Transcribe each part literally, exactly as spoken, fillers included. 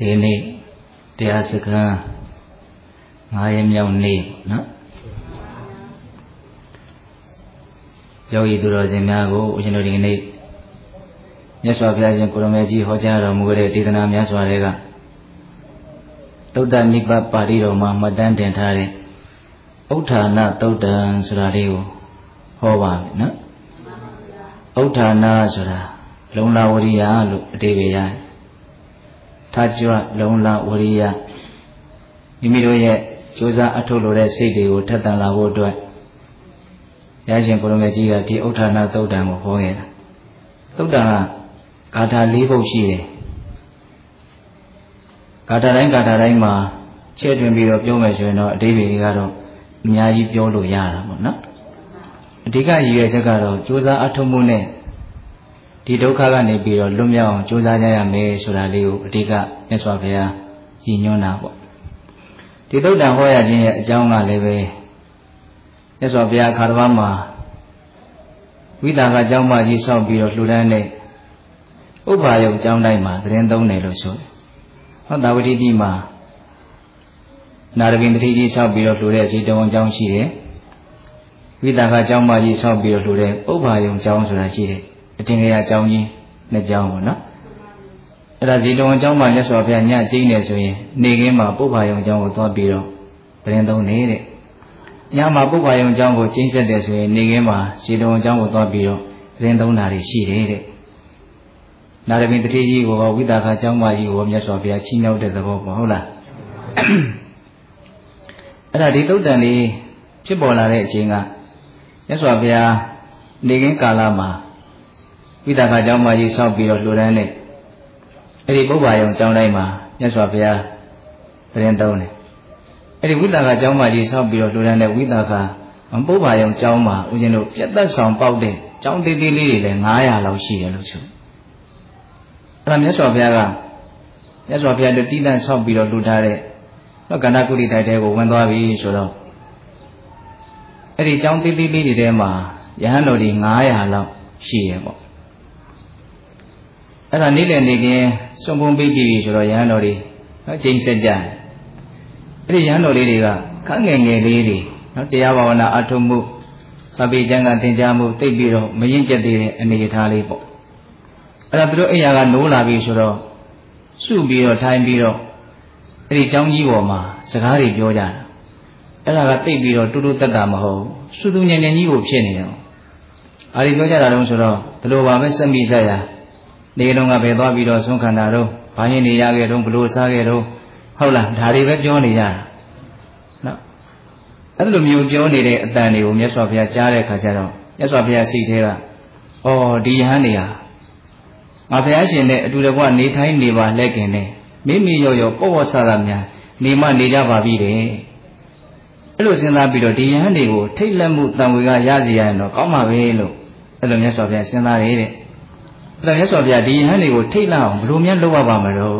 ဒီနေ့တရားစခန်းငါးရက်မြောက်နေ့နော်ယောဂီသူတော်စင်များကိုဦးဇင်းတို့ဒီနေ့မြတ်စွာဘုရားရှင်ကိုရမေကြီးဟောကြားတော်မူတဲ့ဒေသနာများစွာတွေကသုတ္တနိဗ္ဗာန်ပါဠိတော်မှာမှတ်တမ်းတင်ထားတဲ့ဥဋ္ဌာဏသုတ္တံဆိုတာလေးကိုဟောပါမယ်နော်ဥဋ္ဌာဏဆိုတာလုံလဝရိယလို့အဓိပ္ပာယ်ရတယ်ထာကြွလုံလဝရိယမိမိတို့ရဲ့ကြိုးစားအထုတ်လို့တဲ့စိတ်တွေကိုထက်သန်လာဖို့အတွက်ဘုရားရှင်ကိုရမေကြီးကဒီဥဋ္ဌာဏသုတ္တံကိုဟောခဲ့တာသုတ္တံကဂါထာ၄ပုဒ်ရှိတယ်ဂါထာတိုင်းဂါထာတိုင်းမှာချဲ့တွင်ပြီးတော့ပြောမယ်ဆိုရင်တော့အဓိပ္ပာယ်တွေကတော့အများကြီးပြောလို့ရတာပေါ့နော်အဓိကရည်ရွယ်ချက်ကတော့ကြိုးစားအထုတ်မှုနဲ့ဒီဒုက္ခကနေပြီးတော့လွတ်မြောက်အောင်ကြိုးစားကြရမယ်ဆိုတာလေးကိုအဓိကမြတ်စွာဘုရားကြည်ညွှန်းတာပေါ့ဒီသုတ္တံဟောရခြင်းရဲ့အကြောင်းကလည်းပဲမြတ်စွာဘုရားအခါတစ်ပါးမှာဝိသကာကျောင်းမကြီးဆောက်ပြီးတော့လှူဒန်းတဲ့ဥပ္ပါယုံကျောင်းတိုင်းမှာသတင်းသုံးတယ်လို့ဆိုတယ်ဟောတာဝတိပြည်မှာနာရပင်တတိကြီးဆောက်ပြီးတော့လှူတဲ့ဇေတဝန်ကျောင်းရှိတယ်ဝိသကာကျောင်းမကြီးဆောက်ပြီးတော့လှူတဲ့ဥပ္ပါယုံကျောင်းဆိုတာရှိတယ်အတင်္ဂရကျောင်းကြီးနှစ်ကျောင်းပေါ့နော်အဲ့ဒါဇေတဝန်ကျောင်းမှာမြတ်စွာဘုရားညကျင်းနေဆိုရင်နေခင်းမှာပုပ္ပါယုံကျောင်းကိုသွားပြီးတော့သတင်းသုံးနေတဲ့ညမှာပုပ္ပါယုံကျောင်းကိုကျင်းဆက်တယ်ဆိုရင်နေခင်းမှာဇေတဝန်ကျောင်းကိုသွားပြီးတော့သတင်းသုံးတာတွေရှိတယ်တဲ့နာရပင်တတိကြီးကိုဝိသကာကျောင်းမကြီးကိုမြတ်စွာဘုရားချီးမြှောက်တဲ့သဘောပေါ့ဟုတ်လားအဲ့ဒါဒီသုတ္တန်လေးဖြစ်ပေါ်လာတဲ့အချိန်ကမြတ်စွာဘုရားနေခင်းကာလမှာဝိသကာကျောင်းမကြီးဆောက်ပြီးတော့လှူဒန်းတဲ့အဲ့ဒီပုပ္ပါယုံကျောင်းတိုင်းမှာမြတ်စွာဘုရားသတင်းသုံးတယ်အဲ့ဒီဝိသကာကျောင်းမကြီးဆောက်ပြီးတော့လှူဒန်းတဲ့ဝိသကာပုပ္ပါယုံကျောင်းမှာဦးဇင်းတို့ပြတ်သက်ဆောင်ပေါက်တဲ့ကျောင်းသေးသေးလေးတွေလည်းငါးရာလောက်ရှိတယ်လို့ဆိုအဲ့ဒါမြတ်စွာဘုရားကမြတ်စွာဘုရားတို့တည်တံ့ဆောက်ပြီးတော့လှူထားတဲ့တော့ကန္နာကုဋိတိုက်တဲကိုဝင်သွားပြီဆိုတော့အဲ့ဒီကျောင်းသေးသေးလေးတွေထဲမှာယဟန်တော်တွေငါးရာလောက်ရှိရပေါ့အဲ့ဒါနေ့လည်နေကင်းစွန့်ဖုံးပြီးပြီဆိုတော့ယဟန်တော်တွေနော်ကျိန်ဆက်ကြတယ်အဲ့ဒီယဟန်တော်လေးတွေကခန်းငယ်ငယ်လေးတွေနော်တရားဘာဝနာအထုမှုစပိကျမ်းကသင်ကြားမှုသိပြီးတော့မရင်ကျက်သေးတဲ့အနေအထားလေးပေါ့အဲ့ဒါသူတို့အိယာကနိုးလာပြီဆိုတော့စုပြီးတော့ထိုင်ပြီးတော့အဲ့ဒီကျောင်းကြီးပေါ်မှာစကားတွေပြောကြတာအဲ့ဒါကသိပြီးတော့တူတူတက်တာမဟုတ်စုသူညံ့ညံ့ကြီးကိုဖြစ်နေတယ်အားဒီပြောကြတာတော့ဆိုတော့ဘလို့ပါပဲစက်မိဆက်ရနေတော့ကပဲသွားပြီးတော့ဆုံးခန္ဓာတော့ဘာရင်နေရခဲ့တော့ဘလို့စားခဲ့တော့ဟုတ်လားဒါတွေပဲပြောနေကြတာနော်အဲ့လိုမျိုးပြောနေတဲ့အတန်တွေကိုမြတ်စွာဘုရားကြားတဲ့အခါကျတော့မြတ်စွာဘုရားစိတ်ထဲကဩဒီယဟန်နေဟာငါဘုရားရှင်နဲ့အတူတကွနေထိုင်နေပါလက်ခင်နဲ့မိမိရောရောပေါ့ပေါ့ဆဆများနေမနေကြပါပြီတဲ့အဲ့လိုစဉ်းစားပြီးတော့ဒီယဟန်တွေကိုထိတ်လက်မှုတန်ဝေကရစီရရင်တော့ကောင်းပါပဲလို့အဲ့လိုမြတ်စွာဘုရားစဉ်းစားတယ်တဲ့အဲ့ဒါမြတ်စွာဘုရားဒီယဟန်တွေကိုထိတ်လန့်အောင်ဘယ်လိုများလုပ်ရပါမလို့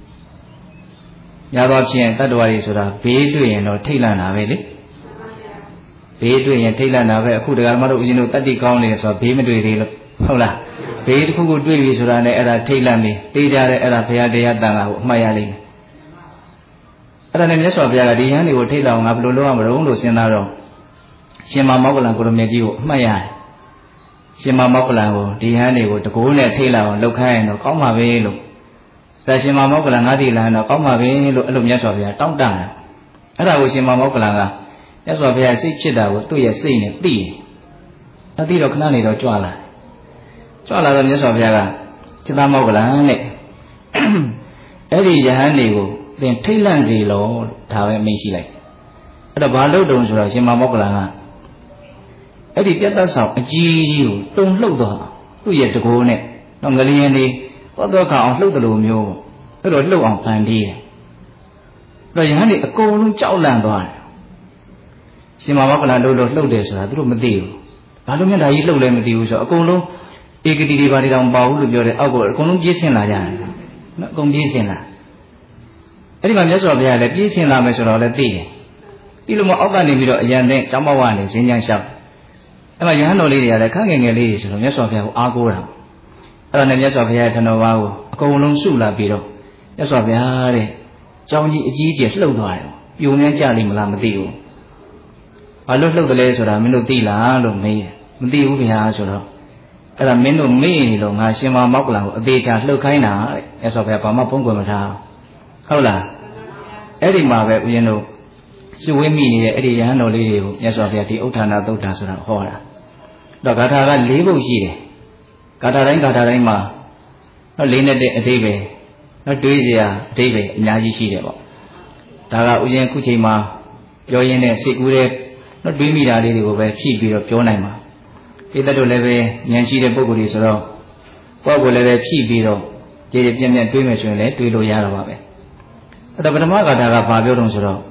ညာတော့ဖြင့်တတ္တဝါတွေဆိုတာဘေးတွေ့ရင်တော့ထိတ်လန့်တာပဲလေဘေးတွေ့ရင်ထိတ်လန့်တာပဲအခုတရားမတို့ဦးဇင်းတို့တတ္တိကောင်းနေတယ်ဆိုတာဘေးမတွေ့သေးလို့ဟုတ်လားဘေးတစ်ခုခုတွေ့ပြီဆိုတာနဲ့အဲ့ဒါထိတ်လန့်ပြီသိကြတဲ့အဲ့ဒါဘုရားတရားတန်ခါကိုအမှတ်ရလိမ့်မယ်အဲ့ဒါနဲ့မြတ်စွာဘုရားကဒီယဟန်တွေကိုထိတ်လန့်အောင်ငါဘယ်လိုလုပ်ရမလို့လို့စဉ်းစားတော့ရှင်မမောဂလန်ကိုရမေကြီးကိုအမှတ်ရတယ်ရှင်မမောဂလန်ကိုဒီဟန်တွေကိုတကိုးနဲ့ထိတ်လာအောင်လှုပ်ခိုင်းရင်တော့ကောင်းပါပဲလို့ဒါရှင်မမောဂလန်ငါးတိလန်တော့ကောင်းပါပဲလို့အဲ့လိုမြတ်စွာဘုရားတောင်းတတယ်အဲ့ဒါကိုရှင်မမောဂလန်ကမြတ်စွာဘုရားစိတ်ဖြစ်တာကိုသူ့ရဲ့စိတ်နဲ့သိတယ်အဲ့ဒီတော့ခဏနေတော့ကြွလာကြွလာတော့မြတ်စွာဘုရားကจิตမောဂလန်နဲ့အဲ့ဒီယဟန်တွေကိုသင်ထိတ်လန့်စေလို့ဒါပဲမိတ်ရှိလိုက်အဲ့တော့ဘာလို့တုံဆိုတော့ရှင်မမောဂလန်ကအဲ့ဒီပြတ်သက်ဆောင်အကြီးကြီးကိုတုံလှုပ်တော့သူ့ရဲ့တကိုးနဲ့တော့ငလျင်လေးသောသောခအောင်လှုပ်တယ်လို့မျိုးအဲ့တော့လှုပ်အောင်ဖန်တီးတယ်အဲ့တော့ယဟန်တွေအကုန်လုံးကြောက်လန့်သွားတယ်ရှင်မမောဂလန်လှုပ်လို့လှုပ်တယ်ဆိုတာသူတို့မသိဘူးဘာလို့မြတ်ဓာကြီးလှုပ်လဲမသိဘူးဆိုတော့အကုန်လုံးဧကတိတွေဘာတွေတောင်မပါဘူးလို့ပြောတယ်အောက်ကအကုန်လုံးပြေးဆင်းလာကြတယ်နော်အကုန်ပြေးဆင်းလာအဲ့ဒီမှာမြတ်စွာဘုရားလည်းပြေးဆင်းလာမယ်ဆိုတော့လည်းသိတယ်ပြီးလို့မအောက်ကနေပြီးတော့အရန်တဲ့ကျောင်းမဝနဲ့ဇင်းချမ်းလျှောက်အဲ့မှာယဟန်တော်လေးတွေကလည်းခန့်ငယ်ငယ်လေးတွေဆိုတော့မြတ်စွာဘုရားကိုအားကိုးတာအဲ့ဒါနဲ့မြတ်စွာဘုရားထံတော်ဘာကိုအကုန်လုံးစုလာပြီးတော့ရသော်ဗျာတဲ့ကြောင်းကြီးအကြီးကျယ်လှုပ်သွားတယ်ပြုံမြန်းကြလိမ့်မလားမသိဘူးဘာလို့လှုပ်တယ်လဲဆိုတာမင်းတို့သိလားလို့မေးတယ်မသိဘူးဗျာဆိုတော့အဲ့ဒါမင်းတို့မေ့နေလို့ငါရှင်မမောက်ကလန်ကိုအသေးချာလှုပ်ခိုင်းတာတဲ့ရသော်ဗျာဘာမှဖုံးကွယ်မထားဟုတ်လားအဲ့ဒီမှာပဲဦးဇင်းတို့စုဝေးမိနေတဲ့အဲ့ဒီရဟန်းတော်လေးတွေကိုမြတ်စွာဘုရားဒီဥဋ္ဌာဏသုတ်တာဆိုတာဟောတာတော့ဂါထာက၄ပုဒ်ရှိတယ်ဂါထာတိုင်းဂါထာတိုင်းမှာတော့လေးနဲ့တဲ့အဓိပ္ပာယ်တော့တွေးစရာအဓိပ္ပာယ်အများကြီးရှိတယ်ပေါ့ဒါကဥစဉ်ခုချိန်မှာပြောရင်းနဲ့စိတ်ကူးတဲ့တော့တွေးမိတာလေးတွေကိုပဲဖြည့်ပြီးတော့ပြောနိုင်မှာဒီသက်တို့လည်းပဲဉာဏ်ရှိတဲ့ပုဂ္ဂိုလ်တွေဆိုတော့ကိုယ့်ကိုယ်လည်းပဲဖြည့်ပြီးတော့ကြည်ကြည်ပြန့်ပြန့်တွေးမယ်ဆိုရင်လည်းတွေးလို့ရတော့ပါပဲအဲ့တော့ပထမဂါထာကဘာပြောတုံးဆိုတော့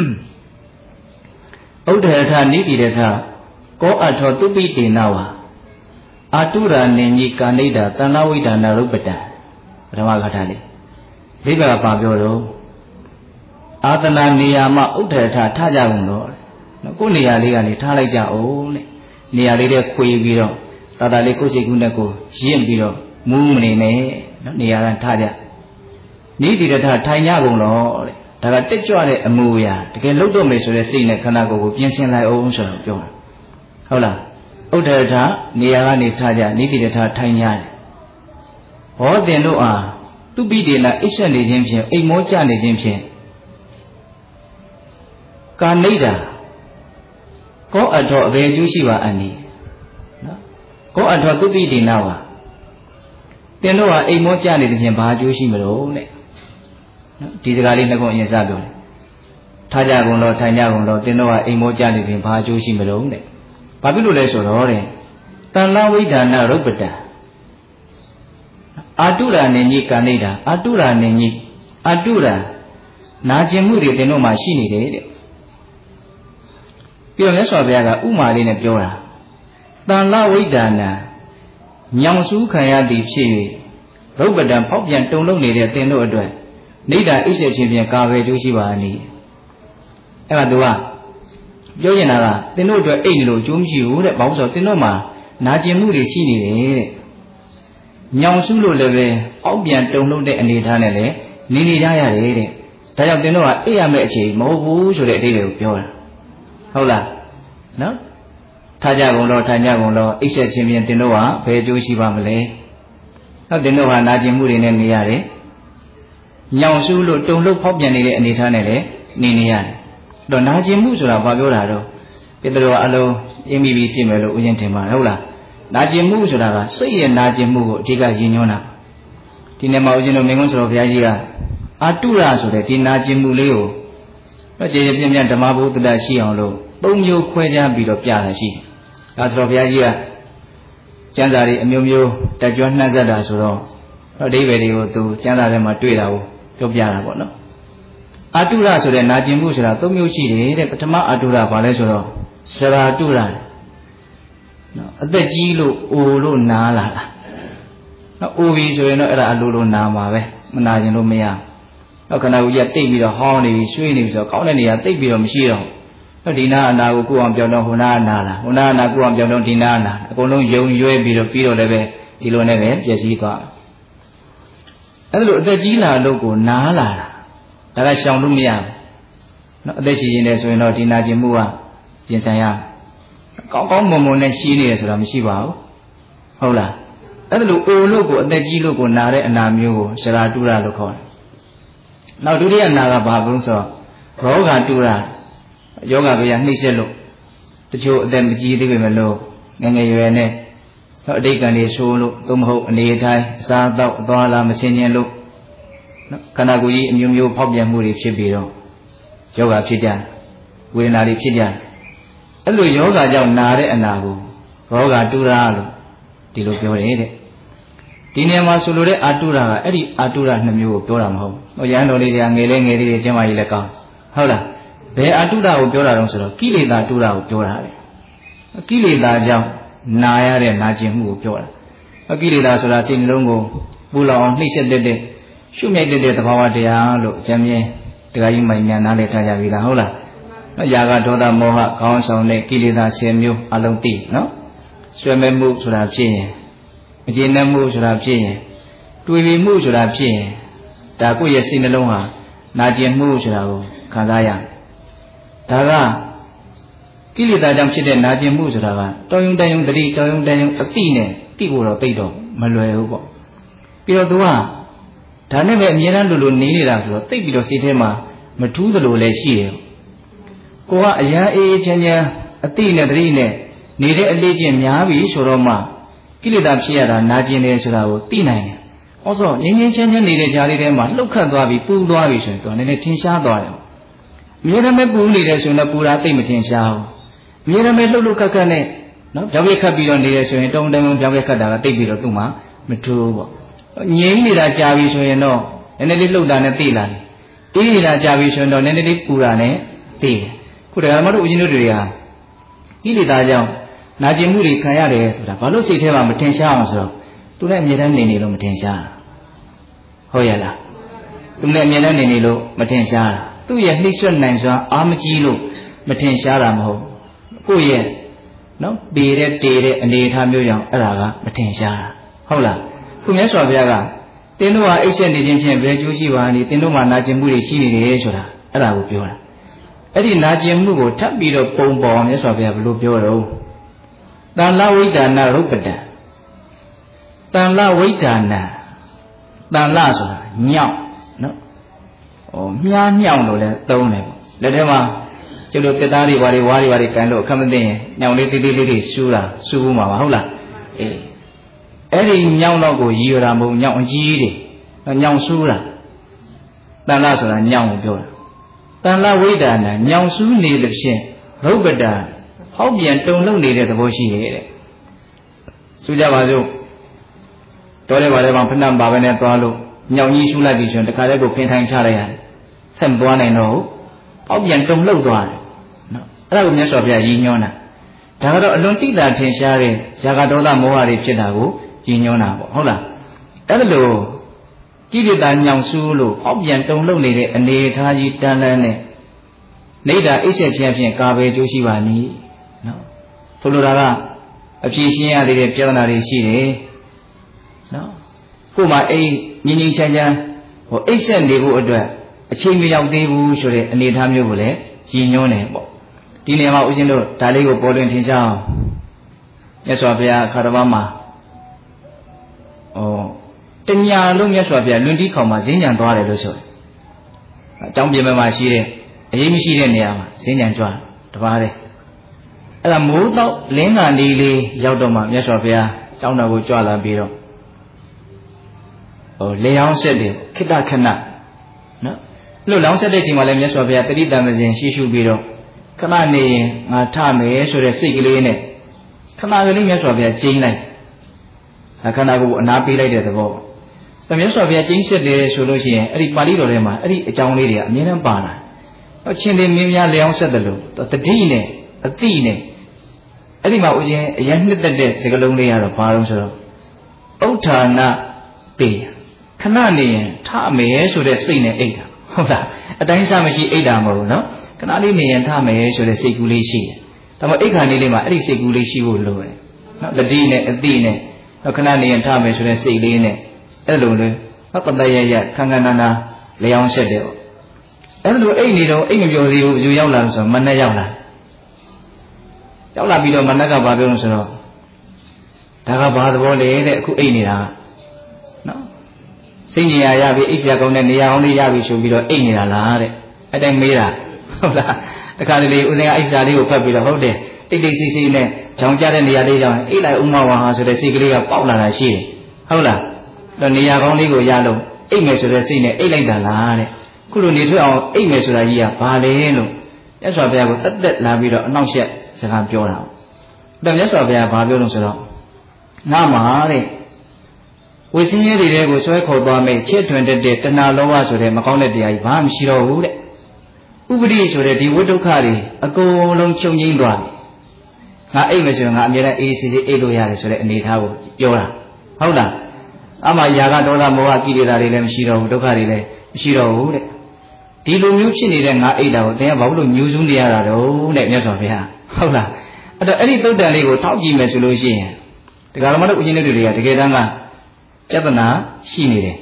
ဥဒ္ဓရထနိတိရထကောအထောတုပိတေနဝါအာတုရာနေညိကာနိဒာတဏ္ဍဝိဒါနာရုပ္ပတံပထမဂါထာလေးဒီဘက်ကဘာပြောတော့အာသနာနေရာမှာဥဒ္ဓရထထားကြကုန်တော့နော်ကိုယ်နေရာလေးကနေထားလိုက်ကြအောင်တဲ့နေရာလေးတွေခွေပြီးတော့တာတာလေးကိုယ်စိတ်ကူးနဲ့ကိုရင့်ပြီးတော့မူးမနေနဲ့နော်နေရာကထားကြနိတိရထထိုင်ကြကုန်တော့တဲ့ဒါကတက်ကြွတဲ့အမူအရာတကယ်လှုပ်တော့မယ်ဆိုတဲ့စိတ်နဲ့ခန္ဓာကိုယ်ကိုပြင်ဆင်လိုက်အောင်ဆိုတော့ပြောတာဟုတ်လားဥဒ္ဒရထနေရာကနေထားကြနိတိရထထိုင်ကြတယ်ဟောတင်တို့အားသူပိတေနအိဆက်နေခြင်းဖြင့်အိမ်မောကြနေခြင်းဖြင့်ကာနိဒာကောအထောအဘယ်ကျိုးရှိပါအန်ဒီနော်ကောအထောသူပိတေနဝါတင်တို့ဟာအိမ်မောကြနေတဲ့ဖြင့်ဘာအကျိုးရှိမလို့တဲ့နော်ဒီစကားလေးနှစ်ခုအရင်စပြောတယ်ထားကြကုန်တော့ထိုင်ကြကုန်တော့တင်တို့ဟာအိမ်မောကြနေပြင်ဘာအကျိုးရှိမလို့တဲ့ဘာဖြစ်လို့လဲဆိုတော့တဲ့တဏ္ဍဝိဒါနရုပ္ပတံအာတုရာနေညိကာနိဒာအာတုရာနေညိအာတုရာနာကျင်မှုတွေတင်တို့မှာရှိနေတယ်တဲ့ပြောလဲဆိုဘုရားကဥမာလေးနဲ့ပြောတာတဏ္ဍဝိဒါနညောင်စူးခံရသည်ဖြစ်၍ရုပ္ပတံဖောက်ပြန်တုံလုံးနေတဲ့တင်တို့အတွက်နိဒာအိစေခြင်းဖြင့်ကာဝယ်ကျိုးရှိပါနည်းအဲ့ဒါသူကပြောရင်တာကတင်တို့အတွက်အိတ်နေလို့အကျိုးမရှိဘူးတဲ့ဘာလို့ဆိုတော့တင်တို့မှာနာကျင်မှုတွေရှိနေတယ်တဲ့ညောင်စုလို့လည်းပဲအောက်ပြန်တုံလုံးတဲ့အနေထားနဲ့လည်းနေနေကြရတယ်တဲ့ဒါကြောင့်တင်တို့ကအိတ်ရမယ့်အခြေမဟုတ်ဘူးဆိုတဲ့အဓိပ္ပာယ်ကိုပြောတာဟုတ်လားနော်ထားကြကုန်တော့ထိုင်ကြကုန်တော့အိတ်ဆက်ခြင်းဖြင့်တင်တို့ကဘယ်အကျိုးရှိပါမလဲဟုတ်တင်တို့ဟာနာကျင်မှုတွေနဲ့နေရတယ်ညောင်စုလို့တုံလို့ဖောက်ပြန်နေတဲ့အနေထားနဲ့လည်းနေနေရတယ်တော့နာကျင်မှုဆိုတာဘာပြောတာတော့ပြတတော်အလုံးအင်းမိပြီးဖြစ်မယ်လို့ဦးရင်ထင်ပါဟုတ်လားနာကျင်မှုဆိုတာကစိတ်ရဲ့နာကျင်မှုကိုအဓိကရည်ညွှန်းတာဒီနေ့မှာဦးဇင်းတို့မင်းကုန်းဆိုတော်ဘုရားကြီးကအာတုရဆိုတဲ့ဒီနာကျင်မှုလေးကိုတော့ကျေကျေပြန့်ပြန့်ဓမ္မဘုဒ္ဓရှိအောင်လို့သုံးမျိုးခွဲခြားပြီးတော့ပြတာရှိတယ်ဒါဆိုတော့ဘုရားကြီးကကျမ်းစာတွေအမျိုးမျိုးတက်ကြွနှံ့ဆက်တာဆိုတော့အဓိပ္ပာယ်တွေကိုသူကျမ်းစာထဲမှာတွေ့တာကိုပြောပြတာပေါ့နော်အာတုရဆိုတဲ့နာကျင်မှုဆိုတာသုံးမျိုးရှိတယ်တဲ့ပထမအာတုရဘာလဲဆိုတော့စရာတုရနော်အသက်ကြီးလို့အိုလို့နားလာတာနော်အိုပြီဆိုရင်တော့အဲ့ဒါအလိုလိုနာမှာပဲမနာကျင်လို့မရတော့ခဏကိုကြီးကတိတ်ပြီးတော့ဟောင်းနေပြီရွှေ့နေပြီဆိုတော့ကောင်းတဲ့နေရာတိတ်ပြီးတော့မရှိတော့တော့ဒီနာအနာကိုကိုအောင်ပြောင်းတော့ဟိုနာအနာလားဟိုနာအနာကိုအောင်ပြောင်းတော့ဒီနာအနာအကုန်လုံးယုံရွဲပြီးတော့ပြီးတော့လည်းပဲဒီလိုနဲ့ပဲပျက်စီးသွားအဲ့လိုအသက်ကြီးလာလို့ကိုနားလာတာဒါကရှောင်လို့မရဘူးနော်အသက်ရှိရင်လည်းဆိုရင်တော့ဒီနာကျင်မှုကပြင်ဆင်ရကောင်းကောင်းမွန်မွန်နဲ့ရှိနေတယ်ဆိုတာမရှိပါဘူးဟုတ်လားအဲ့ဒါလိုအိုလို့ကိုအသက်ကြီးလို့ကိုနာတဲ့အနာမျိုးကိုရှရာတုရလို့ခေါ်တယ်နောက်ဒုတိယနာကဘာဘုံဆိုတော့ရောဂါတုရယောဂဗျာနှိမ့်ဆက်လို့တချို့အသက်မကြီးသေးပေမဲ့လို့ငငယ်ရွယ်နဲ့တော့အတိတ်ကံတွေဆိုးလို့သို့မဟုတ်အနေတိုင်းအစားအသောက်အသွားလာမစင်ញင်လို့နော်ခန္ဓာကိုယ်ကြီးအမျိုးမျိုးဖောက်ပြန်မှုတွေဖြစ်ပြီးတော့ယောဂဖြစ်ကြဝေဒနာတွေဖြစ်ကြအဲ့လိုယောဂကြောင့်နာတဲ့အနာကိုရောဂါတုရလို့ဒီလိုပြောတယ်တဲ့ဒီနေရာမှာဆိုလိုတဲ့အာတုရကအဲ့ဒီအာတုရနှစ်မျိုးကိုပြောတာမဟုတ်ဘူးဟိုရဟန်းတော်လေးတွေကငယ်လေးငယ်လေးတွေကျမ်းမာကြီးလည်းကောင်းဟုတ်လားဘယ်အာတုရကိုပြောတာတော့ဆိုတော့ကိလေသာတုရကိုပြောတာလေကိလေသာကြောင့်နာရတဲ့နာကျင်မှုကိုပြောတာအကိလေသာဆိုတာစိတ်နှလုံးကိုပူလောင်အောင်နှိမ့်ဆက်တဲ့ရှုမြိုက်တဲ့သဘာဝတရားလို့အကျဉ်းမြဲတခါကြီးမှန်ညာနားလည်ထားကြပြီလားဟုတ်လား။ရာဂဒေါသမောဟခေါင်းဆောင်တဲ့ကိလေသာဆယ်မျိုးအလုံးသိနော်။ဆွဲမဲ့မှုဆိုတာဖြစ်ရင်မကျေနပ်မှုဆိုတာဖြစ်ရင်တွေ့ပြီးမှုဆိုတာဖြစ်ရင်ဒါကိုယ့်ရဲ့စိတ်နှလုံးဟာနာကျင်မှုဆိုတာကိုခံစားရဒါကကိလေသာကြောင့်ဖြစ်တဲ့နာကျင်မှုဆိုတာကတော်ယုံတန်ယုံတတိတော်ယုံတန်ယုံအတိနဲ့တိဖို့တော့သိတော့မလွယ်ဘူးပေါ့ပြီးတော့သူကဒါနဲ့ပဲအမြဲတမ်းလိုလိုနေနေတာဆိုတော့သိပြီးတော့စိတ်ထဲမှာမထူးသလိုလည်းရှိတယ်ကိုကအရန်အေးအေးချမ်းချမ်းအတိနဲ့တတိနဲ့နေတဲ့အလေးချင်းများပြီဆိုတော့မှကိလေသာဖြစ်ရတာနာကျင်တယ်ဆိုတာကိုသိနိုင်တယ်။ဩဆိုငြင်းငြင်းချမ်းချမ်းနေတဲ့ကြားလေးထဲမှာလှုပ်ခတ်သွားပြီးပူသွားပြီဆိုရင်တော့နည်းနည်းထင်ရှားသွားတယ်။အမြဲတမ်းပဲပူနေတယ်ဆိုရင်တော့ပူတာသိမထင်ရှားဘူး။အမြဲတမ်းပဲလှုပ်လှုပ်ခတ်ခတ်နဲ့နော်ပြောင်းပြခတ်ပြီးတော့နေတယ်ဆိုရင်တုံတုံပြောင်းပြခတ်တာကသိပြီးတော့သူ့မှာမထူးဘူးပေါ့။ငြိမ်းနေတာကြာပြီဆိုရင်တော့နည်းနည်းလေးလှုပ်တာနဲ့သိလာတယ်။အေးနေတာကြာပြီဆိုရင်တော့နည်းနည်းလေးပူတာနဲ့သိတယ်။ခုတည်းကမတို့ဦးဇင်းတို့တွေကကိလေသာကြောင့်နာကျင်မှုတွေခံရတယ်ဆိုတာဘာလို့စိတ်ထဲမှာမထင်ရှားအောင်ဆိုတော့သူနဲ့အမြဲတမ်းနေနေလို့မထင်ရှားတာဟုတ်ရဲ့လားသူနဲ့အမြဲတမ်းနေနေလို့မထင်ရှားတာသူ့ရဲ့နှိမ့်ဆွတ်နိုင်စွာအားမကြီးလို့မထင်ရှားတာမဟုတ်ကိုယ့်ရဲ့နော်ပေတဲ့တေတဲ့အနေအထားမျိုးကြောင့်အဲ့ဒါကမထင်ရှားတာဟုတ်လားခုမြတ်စွာဘုရားကတင်းတို့ဟာအိတ်ဆက်နေခြင်းဖြင့်ဘယ်ကျိုးရှိပါလဲတင်းတို့မှာနာကျင်မှုတွေရှိနေတယ်ဆိုတာအဲ့ဒါကိုပြောတာအဲ့ဒီနာကျင်မှုကိုထပ်ပြီးတော့ပုံပေါ်မြတ်စွာဘုရားဘယ်လိုပြောတော့တန်လဝိဒါနရုပ်ပတံတန်လဝိဒါနတန်လဆိုတာညောင်းနော်ဟိုမြားညောင်းလို့လည်းသုံးတယ်ပေါ့လက်ထဲမှာကျလို့တက်သားတွေဘာတွေဝါးတွေဘာတွေကန်လို့အခက်မသိရင်ညောင်းလေးတိတိလေးတွေရှူးတာရှူးဘူးမှာပါဟုတ်လားအေးအဲ့ဒီညောင်းတော့ကိုရည်ရတာမဟုတ်ညောင်းအကြီးတွေညောင်းရှူးတာတန်လဆိုတာညောင်းကိုပြောတာတန်လဝိဒါနညောင်းရှူးနေသဖြင့်ရုပ်ပတံဟောက်ပြန်တုံလုံးနေတဲ့သဘောရှိတယ်တဲ့ဆိုကြပါစို့တော်တယ်ပါလေဘာဖဏ္ဍပါပဲနဲ့သွားလို့ညောင်ကြီးရှူလိုက်ပြီဆိုရင်တခါတည်းကိုဖင်ထိုင်ချလိုက်ရတယ်ဆက်မသွားနိုင်တော့ဘူးဟောက်ပြန်တုံလှုပ်သွားတယ်နော်အဲ့ဒါကိုမြတ်စွာဘုရားရည်ညွှန်းတာဒါကတော့အလွန်တိတာထင်ရှားတဲ့ဇာကဒေါသမောဟတွေဖြစ်တာကိုရည်ညွှန်းတာပေါ့ဟုတ်လားအဲ့ဒါလို့ကိလေသာညောင်ရှူလို့ဟောက်ပြန်တုံလှုပ်နေတဲ့အနေအထားကြီးတန်းတန်းနဲ့နေတာအိတ်ဆက်ခြင်းဖြင့်ကာပဲကျိုးရှိပါနီးနော်ဆိုလိုတာကအဖြေရှင်းရတဲ့ပြဿနာတွေရှိတယ်နော်ကို့မှာအိမ်ငြင်းငြင်းချမ်းချမ်းဟိုအိတ်ဆက်နေဖို့အတွက်အချိန်မရောက်သေးဘူးဆိုတဲ့အနေအထားမျိုးကိုလည်းရည်ညွှန်းတယ်ပေါ့ဒီနေရာမှာဦးဇင်းတို့ဒါလေးကိုပေါ်လွင်ထင်ရှားအောင်မြတ်စွာဘုရားအခါတော်မှာဟောတညာလုံးမြတ်စွာဘုရားလွန်တီးခေါင်မှာဈဉ္ဉံသွားတယ်လို့ဆိုတယ်အကြောင်းပြမယ်မှာရှိတဲ့အရေးမရှိတဲ့နေရာမှာဈဉ္ဉံကြွားတပါးတယ်အဲ့ဒါမိုးတော့လင်းကန်လေးလေးရောက်တော့မှမြတ်စွာဘုရားကျောင်းတော်ကိုကြွလာပြီးတော့ဟိုလေအောင်ဆက်တယ်ခိတ္တခဏနော်လွတ်လောင်းဆက်တဲ့ချိန်မှာလည်းမြတ်စွာဘုရားတတိတံမစဉ်ရှေ့ရှုပြီးတော့ခဏနေရင်ငါထမယ်ဆိုတဲ့စိတ်ကလေးနဲ့ခဏကလေးမြတ်စွာဘုရားကျင်းလိုက်တယ်ခန္ဓာကိုယ်အနာပေးလိုက်တဲ့သဘောပေါ့မြတ်စွာဘုရားကျင်းဆက်တယ်ဆိုလို့ရှိရင်အဲ့ဒီပါဠိတော်ထဲမှာအဲ့ဒီအကြောင်းလေးတွေကအမြဲတမ်းပါလာတယ်အချင်းတွေမင်းများလေအောင်ဆက်တယ်လို့တတိနဲ့အတိနဲ့အဲ့ဒီမှာဦးဇင်းအရင်နှစ်သက်တဲ့စကားလုံးလေးကတော့ဘာလို့ဆိုတော့ဥဋ္ဌာဏပေခဏနေရင်ထမယ်ဆိုတဲ့စိတ်နဲ့အိတ်တာဟုတ်လားအတိုင်းစားမရှိအိတ်တာမဟုတ်ဘူးနော်ခဏလေးနေရင်ထမယ်ဆိုတဲ့စိတ်ကူးလေးရှိတယ်ဒါမှအိတ်ခါလေးလေးမှာအဲ့ဒီစိတ်ကူးလေးရှိဖို့လိုတယ်နော်တတိနဲ့အတိနဲ့ခဏနေရင်ထမယ်ဆိုတဲ့စိတ်လေးနဲ့အဲ့လိုလေဟောတတရရခန်းခန်းနာနာလေအောင်ဆက်တယ်ပေါ့အဲ့လိုအိတ်နေတော့အိတ်မပြောသေးဘူးဘယ်သူရောက်လာလို့ဆိုတော့မနဲ့ရောက်လာရောက်လာပြီးတော့မနက်ကဘာပြောလို့ဆိုတော့ဒါကဘာသဘောလဲတဲ့အခုအိတ်နေတာနော်စိတ်ညရာရပြီအိတ်ဆရာကောင်းတဲ့နေရာကောင်းလေးရပြီဆိုပြီးတော့အိတ်နေတာလားတဲ့အတိုင်းမေးတာဟုတ်လားတခါတလေဦးဇင်းကအိတ်စာလေးကိုဖတ်ပြီးတော့ဟုတ်တယ်တိတ်တိတ်ဆိတ်ဆိတ်နဲ့ဂျောင်ကြတဲ့နေရာလေးကြောင့်အိတ်လိုက်ဥမဝါဟာဆိုတဲ့စိတ်ကလေးကပေါက်လာတာရှိတယ်ဟုတ်လားတော့နေရာကောင်းလေးကိုရလို့အိတ်မယ်ဆိုတဲ့စိတ်နဲ့အိတ်လိုက်တာလားတဲ့ခုလိုနေထွက်အောင်အိတ်မယ်ဆိုတာကြီးကဘာလဲလို့မြတ်စွာဘုရားကိုတက်တက်လာပြီးတော့အနှောင့်အယှက်စကားပြောတာ။ဒါမြတ်စွာဘုရားဘာပြောလို့ဆိုတော့ငါမှာတဲ့ဝိစင်းရဲတွေကိုဆွဲခေါ်သွားမယ်ချစ်ထွင်တတ်တဲ့တဏှာလောဘဆိုတဲ့မကောင်းတဲ့တရားကြီးဘာမှမရှိတော့ဘူးတဲ့။ဥပတိဆိုတဲ့ဒီဝိဒုက္ခတွေအကုန်လုံးချုပ်ငိမ့်သွားပြီ။ငါအိတ်မယ်ဆိုရင်ငါအမြဲတမ်းအေးအေးဆေးဆေးအိတ်လို့ရတယ်ဆိုတဲ့အနေအထားကိုပြောတာ။ဟုတ်လား။အမှယာကဒေါသမောဟကိလေသာတွေလည်းမရှိတော့ဘူးဒုက္ခတွေလည်းမရှိတော့ဘူးတဲ့။ဒီလိုမျိုးဖြစ်နေတဲ့ငါအိတ်တာကိုတင်ကဘာလို့ညှိုးစူးနေရတာတော့တဲ့မြတ်စွာဘုရားဟုတ်လားအဲ့တော့အဲ့ဒီသုတ်တန်လေးကိုထောက်ကြည့်မယ်ဆိုလို့ရှိရင်ဒကာတော်မတို့ဦးဇင်းတို့တွေကတကယ်တမ်းကပြဿနာရှိနေတယ်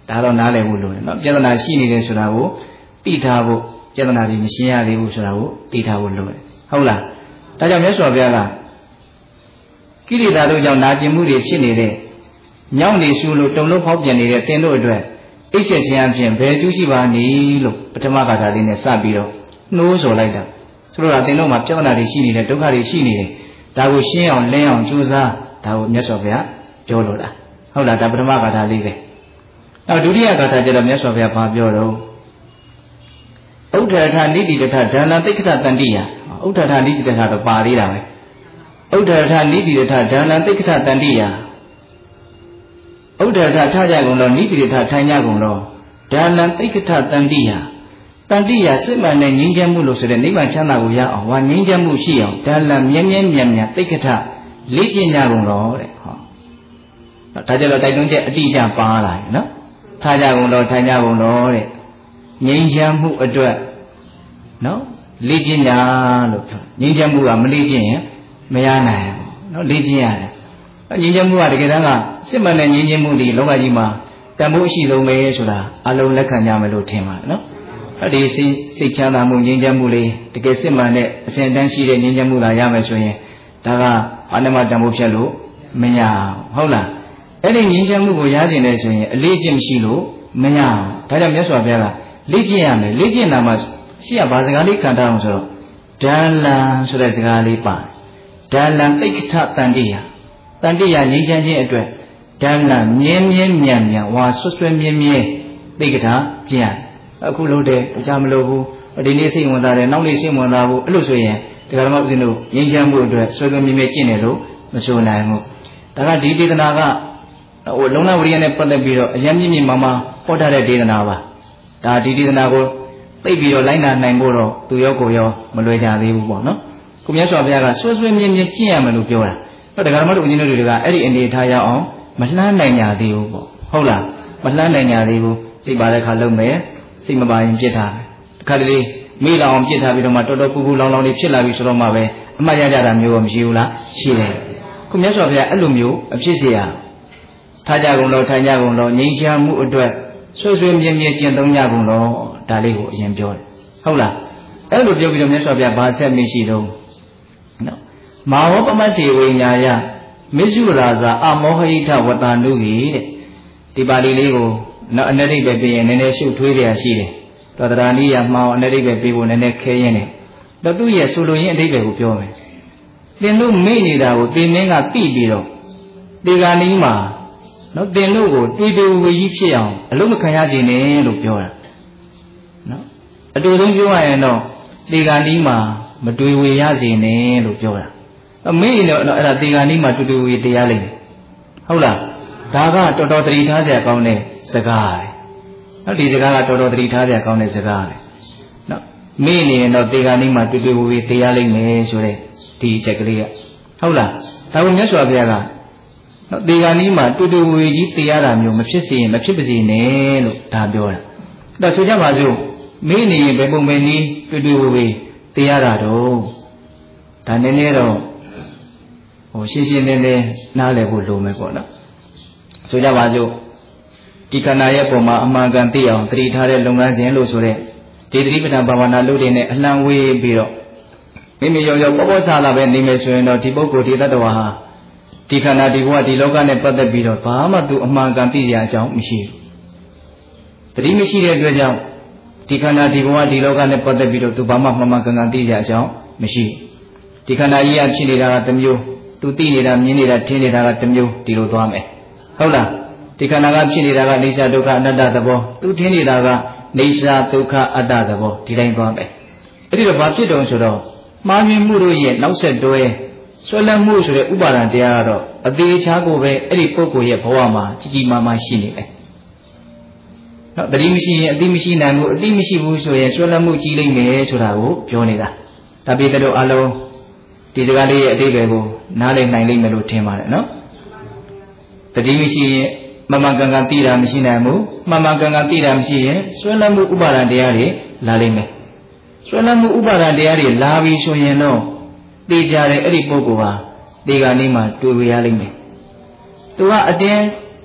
ဒါတော့နားလည်ဖို့လိုတယ်နော်ပြဿနာရှိနေတယ်ဆိုတာကိုသိထားဖို့ပြဿနာတွေမရှင်းရသေးဘူးဆိုတာကိုသိထားဖို့လိုတယ်ဟုတ်လားဒါကြောင့်မြတ်စွာဘုရားကကိလေသာတို့ကြောင့်နာကျင်မှုတွေဖြစ်နေတဲ့ညောင်းနေရှုလို့တုံလုံးဖောက်ပြန်နေတဲ့သင်တို့အတွက်အိပ်ဆက်ခြင်းအပြင်ဘယ်ကျူးရှိပါနည်းလို့ပထမဂါထာလေးနဲ့စပြီးတော့နှိုးဆော်လိုက်တာဆိုတော့သင်တို့မှာပြဿနာတွေရှိနေတယ်ဒုက္ခတွေရှိနေတယ်ဒါကိုရှင်းအောင်လင်းအောင်ကြိုးစားဒါကိုမြတ်စွာဘုရားပြောလို့လားဟုတ်လားဒါပထမဂါထာလေးပဲနောက်ဒုတိယဂါထာကျတော့မြတ်စွာဘုရားဘာပြောတော့ဥဒ္ဒထနိတိတထဒါနသိက္ခတတန္တိယဥဒ္ဒထနိတိတထတော့ပါသေးတာပဲဥဒ္ဒထနိတိတထဒါနသိက္ခတတန္တိယဥဒ္ဒထထားကြကုန်တော့နိတိတထထိုင်ကြကုန်တော့ဒါနသိက္ခတတန္တိယတန်တိယစစ်မှန်တဲ့ငြိမ်းချမ်းမှုလို့ဆိုတဲ့နိဗ္ဗာန်ချမ်းသာကိုရအောင်ဝါငြိမ်းချမ်းမှုရှိအောင်ဒါလမြဲမြဲမြံမြံသိက္ခထလေ့ကျင့်ကြကုန်တော့တဲ့ဟောဒါကြတော့တိုက်တွန်းချက်အတိအကျပါလာပြီနော်ထားကြကုန်တော့ထိုင်ကြကုန်တော့တဲ့ငြိမ်းချမ်းမှုအတွက်နော်လေ့ကျင့်ကြလို့ပြောငြိမ်းချမ်းမှုကမလေ့ကျင့်ရင်မရနိုင်ဘူးနော်လေ့ကျင့်ရတယ်ငြိမ်းချမ်းမှုကတကယ်တမ်းကစစ်မှန်တဲ့ငြိမ်းချမ်းမှုဒီလောကကြီးမှာတန်ဖိုးအရှိဆုံးပဲဆိုတာအလုံးလက်ခံကြမယ်လို့ထင်ပါတယ်နော်အဲ့ဒီစိတ်စိတ်ချမ်းသာမှုငြိမ်းချမ်းမှုလေးတကယ်စစ်မှန်တဲ့အစဉ်တန်းရှိတဲ့ငြိမ်းချမ်းမှုလာရမယ်ဆိုရင်ဒါကဘာနဲ့မှတန်ဖိုးဖြတ်လို့မရဟုတ်လားအဲ့ဒီငြိမ်းချမ်းမှုကိုရကျင်တယ်ဆိုရင်အလေးကျင့်မရှိလို့မရဒါကြောင့်မြတ်စွာဘုရားကလေ့ကျင့်ရမယ်လေ့ကျင့်တာမှရှိရဘာစကားလေးခံထားအောင်ဆိုတော့ဒါလံဆိုတဲ့စကားလေးပါတယ်ဒါလံသိက္ခတတန္တိယတန္တိယငြိမ်းချမ်းခြင်းအတွက်ဒါလံမြဲမြဲမြံမြံဝါဆွဆွဲမြဲမြဲသိက္ခတကျင့်ရအခုလို့တဲ့ကြားမလို့ဘူးဒီနေ့စိတ်ဝင်စားတယ်နောက်နေ့စိတ်ဝင်စားဘူးအဲ့လိုဆိုရင်ဒီကရမဦးဇင်းတို့ငြိမ်းချမ်းမှုအတွက်ဆွဲဆွဲမြဲမြဲကျင့်တယ်လို့မဆိုနိုင်ဘူးဒါကဒီဒေသနာကဟိုလုံလဝရိယနဲ့ပတ်သက်ပြီးတော့အယံမြင့်မြင့်မာမာဟောထားတဲ့ဒေသနာပါဒါဒီဒေသနာကိုသိပြီးတော့လိုက်နာနိုင်ဖို့တော့သူရောကိုရောမလွယ်ကြသေးဘူးပေါ့နော်ကိုမြတ်စွာဘုရားကဆွဲဆွဲမြဲမြဲကျင့်ရမယ်လို့ပြောတာတော့ဒကာဓမ္မတို့ဦးဇင်းတို့တွေကအဲ့ဒီအနေထားရအောင်မလှမ်းနိုင်ကြသေးဘူးပေါ့ဟုတ်လားမလှမ်းနိုင်ကြသေးဘူးစိတ်ပါတဲ့ခါလုံးမယ်စိတ်မပါရင်ပြစ်ထားတယ်တခါတလေမိလောင်ပြစ်ထားပြီးတော့မှတော်တော်ပူပူလောင်လောင်လေးဖြစ်လာပြီဆိုတော့မှပဲအမှတ်ရကြတာမျိုးမရှိဘူးလားရှိတယ်ကိုမြတ်စွာဘုရားအဲ့လိုမျိုးအဖြစ်เสียထားကြကုန်တော့ထိုင်ကြကုန်တော့ငြိမ်းချမ်းမှုအတွက်ဆွေးဆွေးမြဲမြဲကျင့်သုံးကြကုန်တော့ဒါလေးကိုအရင်ပြောတယ်ဟုတ်လားအဲ့လိုပြောပြီးတော့မြတ်စွာဘုရားဘာဆက်မရှိတော့နော်မာဝပမတ္တိဝိညာယမစ္ဆုရာဇာအမောဟိထဝတ္တနုကြီးတဲ့ဒီပါဠိလေးကိုနောက်အနတိပဲပြရင်နည်းနည်းရှုပ်ထွေးရရှိတယ်တော်တရာနိယမှောင်အနတိပဲပြဖို့နည်းနည်းခဲရင်းတယ်တော့သူ့ရဲ့ဆိုလိုရင်းအတိတ်ကိုပြောမယ်သင်တို့မေ့နေတာကိုသင်မင်းကသိပြီးတော့ဒီကနေ့မှာနော်သင်တို့ကိုတွေ့တွေ့ဝေကြီးဖြစ်အောင်အလုံးမခံရစေနဲ့လို့ပြောတာနော်အတူဆုံးပြောရရင်တော့ဒီကနေ့မှာမတွေ့ဝေရစေနဲ့လို့ပြောတာအမေ့တော့အဲ့ဒါဒီကနေ့မှာတွေ့တွေ့ဝေတရားလိမ့်မယ်ဟုတ်လားဒါကတော်တော်သတိထားစရာကောင်းတဲ့စကားပဲနော်ဒီစကားကတော်တော်သတိထားစရာကောင်းတဲ့စကားပဲနော်မေ့နေရင်တော့ဒီကနေ့မှာတွေ့တွေ့ဝေတရားလိမ့်မယ်ဆိုတဲ့ဒီအချက်ကလေးကဟုတ်လားဒါကိုမြတ်စွာဘုရားကနော်ဒီကနေ့မှာတူတူဝေကြီးတရားတာမျိုးမဖြစ်စေရင်မဖြစ်ပါစေနဲ့လို့ဒါပြောတာဒါဆိုကြပါစို့မေးနေရင်ဘယ်ပုံပဲနည်းတူတူဝေတရားတာတော့ဒါနည်းနည်းတော့ဟိုရှင်းရှင်းလင်းလင်းနားလည်ဖို့လိုမယ်ပေါ့နော်ဆိုကြပါစို့ဒီခန္ဓာရဲ့ပုံမှာအမှန်ကန်သိအောင်တတိထားတဲ့လုပ်ငန်းစဉ်လို့ဆိုတဲ့ဒီသတိပဋ္ဌာန်ဘာဝနာလုပ်တဲ့နဲ့အလံဝေးပြီးတော့မိမိရောရောပေါ်ပေါ်ဆာလာပဲနေမယ်ဆိုရင်တော့ဒီပုဂ္ဂိုလ်ဒီတ attva ဟာဒီခန္ဓာဒီဘဝဒီလောကနဲ့ပတ်သက်ပြီးတော့ဘာမှသူအမှန်ကန်သိရအကြောင်းမရှိဘူးတတိမရှိတဲ့အတွက်ကြောင့်ဒီခန္ဓာဒီဘဝဒီလောကနဲ့ပတ်သက်ပြီးတော့သူဘာမှမှန်မှန်ကန်ကန်သိရအကြောင်းမရှိဒီခန္ဓာကြီးကဖြစ်နေတာကတစ်မျိုးသူသိနေတာမြင်နေတာထင်နေတာကတစ်မျိုးဒီလိုသွားမယ်ဟုတ်လားဒီခန္ဓာကဖြစ်နေတာကနေသဒုက္ခအနတ္တသဘောသူထင်နေတာကနေသဒုက္ခအတ္တသဘောဒီတိုင်းသွားမယ်အဲ့ဒီတော့ဘာဖြစ်တုံးဆိုတော့မှားမြင်မှုတို့ရဲ့နောက်ဆက်တွဲဆွဲလန်းမှုဆိုတဲ့ဥပါဒံတရားကတော့အသေးချာကိုပဲအဲ့ဒီပုဂ္ဂိုလ်ရဲ့ဘဝမှာကြီးကြီးမားမားရှိနေတယ်။နော်တတိမရှိရင်အတိမရှိနိုင်ဘူးအတိမရှိဘူးဆိုရင်ဆွဲလန်းမှုကြီးလိမ့်မယ်ဆိုတာကိုပြောနေတာ။ဒါပေမဲ့တို့အလုံးဒီစကားလေးရဲ့အတိတ်တွေကိုနားလည်နိုင်လိမ့်မယ်လို့ထင်ပါတယ်နော်။တတိမရှိရင်မမှန်ကန်ကန်သိတာမရှိနိုင်ဘူး။မှန်မှန်ကန်ကန်သိတာမရှိရင်ဆွဲလန်းမှုဥပါဒံတရားတွေလာလိမ့်မယ်။ဆွဲလန်းမှုဥပါဒံတရားတွေလာပြီဆိုရင်တော့သိကြတဲ့အဲ့ဒီပုဂ္ဂိုလ်ဟာဒီကနေ့မှတွေ့ဝရလိမ့်မယ်။သူကအတင်း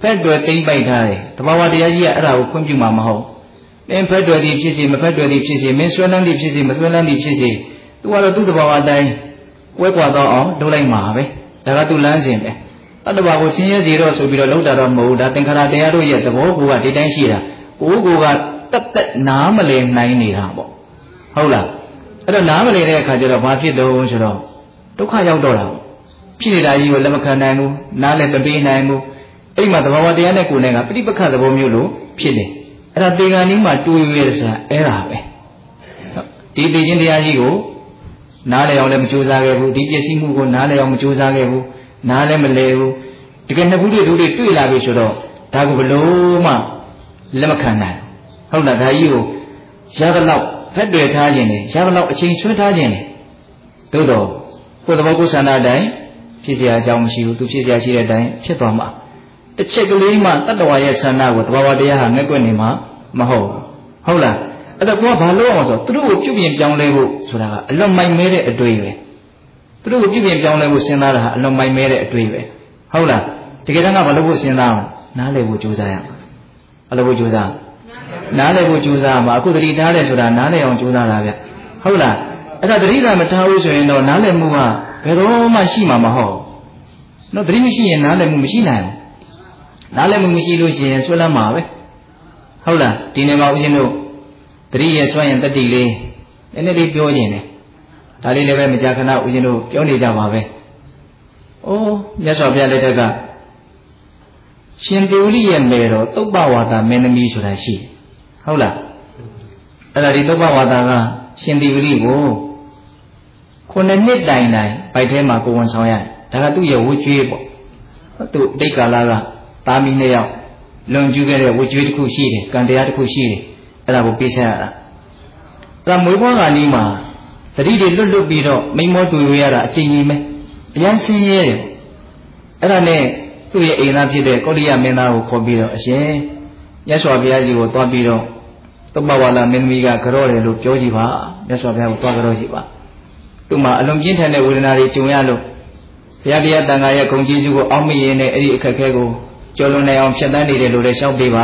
ဖက်တွေသိမ့်ပိုက်ထားတယ်တဘာဝတရားကြီးကအဲ့ဒါကိုခွင့်ပြုမှာမဟုတ်မင်းဖက်တွေသည်ဖြစ်စီမဖက်တွေသည်ဖြစ်စီမင်းဆွဲလန်းသည်ဖြစ်စီမဆွဲလန်းသည်ဖြစ်စီသူကတော့သူ့တဘာဝအတိုင်းကွဲကွာတော့အောင်လုပ်လိုက်မှာပဲဒါကသူ့လမ်းစဉ်ပဲတတ္တဝါကိုဆင်းရဲစေတော့ဆိုပြီးတော့လောက်တာတော့မဟုတ်ဒါသင်္ခါရတရားတို့ရဲ့သဘောကိုကဒီတိုင်းရှိတာကိုယ်ကိုကတက်တက်နားမလည်နိုင်နေတာပေါ့ဟုတ်လားအဲ့တော့နားမလည်တဲ့အခါကျတော့ဘာဖြစ်တော့ဆိုတော့ဒုက္ခရောက်တော့တာဖြစ်နေတာကြီးကိုလက်မခံနိုင်ဘူးနားလည်းမပေးနိုင်ဘူးအဲ့ဒီမှာသဘာဝတရားနဲ့ကိုယ်နဲ့ကပဋိပက္ခသဘောမျိုးလို့ဖြစ်တယ်အဲ့ဒါတေဂာနီးမှာတူရွေးဆိုတာအဲ့ဒါပဲဒီသိချင်းတရားကြီးကိုနားလည်အောင်လည်းမကြိုးစားခဲ့ဘူးဒီပစ္စည်းမှုကိုနားလည်အောင်မကြိုးစားခဲ့ဘူးနားလည်းမလဲဘူးတကယ်နှစ်ခုတွေ့တူတွေတွေ့လာပြီဆိုတော့ဒါကိုဘလို့မှလက်မခံနိုင်ဟုတ်လားဒါကြီးကိုရသလောက်ဖက်တွေထားခြင်းနဲ့ရသလောက်အချိန်ဆွဲထားခြင်းနဲ့သို့တော့ကိုယ်သဘောကိုယ်ဆန္ဒအတိုင်းဖြစ်เสียအကြောင်းမရှိဘူးသူဖြစ်เสียရှိတဲ့အတိုင်းဖြစ်သွားမှာတစ်ချက်ကလေးမှတတ္တဝါရဲ့ဆန္ဒကိုသဘာဝတရားဟာငဲ့ကွက်နေမှာမဟုတ်ဟုတ်လားအဲ့တော့ကိုကဘာလို့အောင်ဆိုသူတို့ကိုပြုပြင်ပြောင်းလဲဖို့ဆိုတာကအလွန်မိုက်မဲတဲ့အတွေ့ပဲသူတို့ကိုပြုပြင်ပြောင်းလဲဖို့စဉ်းစားတာဟာအလွန်မိုက်မဲတဲ့အတွေ့ပဲဟုတ်လားတကယ်တမ်းကဘာလို့ဖို့စဉ်းစားအောင်နားလည်ဖို့ကြိုးစားရမှာဘာလို့ဖို့ကြိုးစားနားလည်ဖို့ကြိုးစားမှာအခုသတိထားတယ်ဆိုတာနားလည်အောင်ကြိုးစားတာဗျဟုတ်လားအဲ့ဒါသတိကမထားဘူးဆိုရင်တော့နားလည်မှုကဘယ်တော့မှရှိမှာမဟုတ်နော်သတိမရှိရင်နားလည်မှုမရှိနိုင်ဘူးနားလည်မှုမရှိလို့ရှိရင်ဆွဲလမ်းမှာပဲဟုတ်လားဒီနေ့မှာဦးဇင်းတို့သတိရဲ့ဆွမ်းရင်တတိလေးနည်းနည်းလေးပြောခြင်းတယ်ဒါလေးလည်းပဲမကြာခဏဦးဇင်းတို့ပြောနေကြပါပဲ။အိုးမြတ်စွာဘုရားလက်ထက်ကရှင်သေဝလိရဲ့မယ်တော်သုပ္ပဝါဒမင်းသမီးဆိုတာရှိဟုတ်လားအဲ့ဒါဒီသုပ္ပဝါဒကရှင်သေဝလိကိုခုနှစ်နှစ်တိုင်တိုင်ဗိုက်ထဲမှာကိုယ်ဝန်ဆောင်ရတယ်ဒါကသူ့ရဲ့ဝှကျွေးပေါ့သူ့တိတ်ကာလကသားမီးနှစ်ယောက်လွန်ကျူးခဲ့တဲ့ဝှကျွေးတစ်ခုရှိတယ်ကံတရားတစ်ခုရှိတယ်အဲ့ဒါကိုပေးဆက်ရတာအဲ့ဒါမွေးဖွားကနေ့မှာတတိတွေလွတ်လွတ်ပြီးတော့မိမောတွေ့ရတာအချိန်ကြီးပဲအရန်ဆင်းရဲတယ်အဲ့ဒါနဲ့သူ့ရဲ့အိမ်သားဖြစ်တဲ့ကောလိယမင်းသားကိုခေါ်ပြီးတော့အရှင်မြတ်စွာဘုရားကြီးကိုတွားပြီးတော့သုပ္ပဝါဒမင်းသမီးကကြောတယ်လို့ပြောကြည့်ပါမြတ်စွာဘုရားကိုတွားကြောကြည့်ပါသူ့မှာအလွန်ပြင်းထန်တဲ့ဝေဒနာတွေကြုံရလို့ဘုရားတရားတန်ခါရဲ့ဂုဏ်ကျေးဇူးကိုအောက်မေ့ရင်းနဲ့အဲ့ဒီအခက်အခဲကိုကျော်လွန်နိုင်အောင်ဖြတ်သန်းနေတယ်လို့လည်းရှောက်ပေးပါ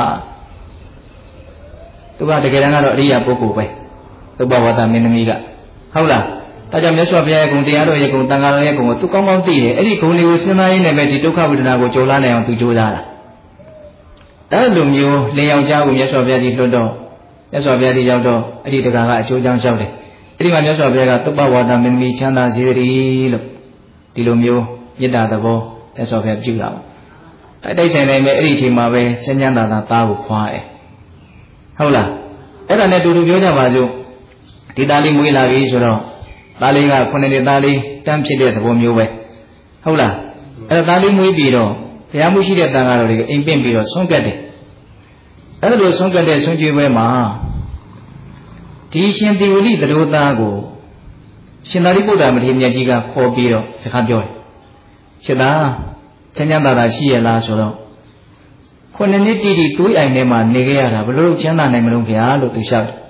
သူကတကယ်တမ်းကတော့အရိယာပုဂ္ဂိုလ်ပဲသုပ္ပဝါဒမင်းသမီးကဟုတ်လားဒါကြောင့်မြတ်စွာဘုရားရဲ့ဂုဏ်တရားတော်ရဲ့ဂုဏ်တန်ခါတော်ရဲ့ဂုဏ်ကိုသူကောင်းကောင်းသိတယ်အဲ့ဒီဂုဏ်တွေကိုစဉ်းစားရင်းနဲ့ပဲဒီဒုက္ခဝေဒနာကိုကျော်လွှားနိုင်အောင်သူကြိုးစားတာအဲ့လိုမျိုးလင်ယောက်ျားကိုမြတ်စွာဘုရားကြီးလွတ်တော့မြတ်စွာဘုရားကြီးရောက်တော့အဲ့ဒီတက္ကကအကျိုးကြောင့်လျှောက်တယ်အဲ့ဒီမှာမြတ်စွာဘုရားကသုပ္ပဝါဒမင်းသမီးချမ်းသာစေတည်းလို့ဒီလိုမျိုးမေတ္တာသဘောမြတ်စွာဘုရားပြုတာပေါ့တိုက်ဆိုင်နိုင်မဲ့အဲ့ဒီအချိန်မှာပဲချမ်းချမ်းသာသာသားကိုဖွားတယ်ဟုတ်လားအဲ့ဒါနဲ့တူတူပြောကြပါစို့ဒီသားလေးမွေးလာပြီဆိုတော့သားလေးကခုနှစ်နှစ်သားလေးတန်းဖြစ်တဲ့သဘောမျိုးပဲဟုတ်လားအဲ့ဒါသားလေးမွေးပြီးတော့ဘုရားမှုရှိတဲ့တန်ဃာတော်တွေကအိမ်ပင့်ပြီးတော့ဆွန့်ကတ်တယ်အဲ့ဒါလိုဆွန့်ကတ်တဲ့ဆွန့်ကြွေးပွဲမှာဒီရှင်သေဝလိသတို့သားကိုရှင်သာရိပုတ္တရာမထေရမြတ်ကြီးကခေါ်ပြီးတော့စကားပြောတယ်ရှင်သာချမ်းချမ်းသာသာရှိရလားဆိုတော့ခုနှစ်နှစ်တိတိသွေးအိုင်ထဲမှာနေခဲ့ရတာဘယ်လိုချမ်းသာနိုင်မလို့ဗျာလို့သူလျှောက်တယ်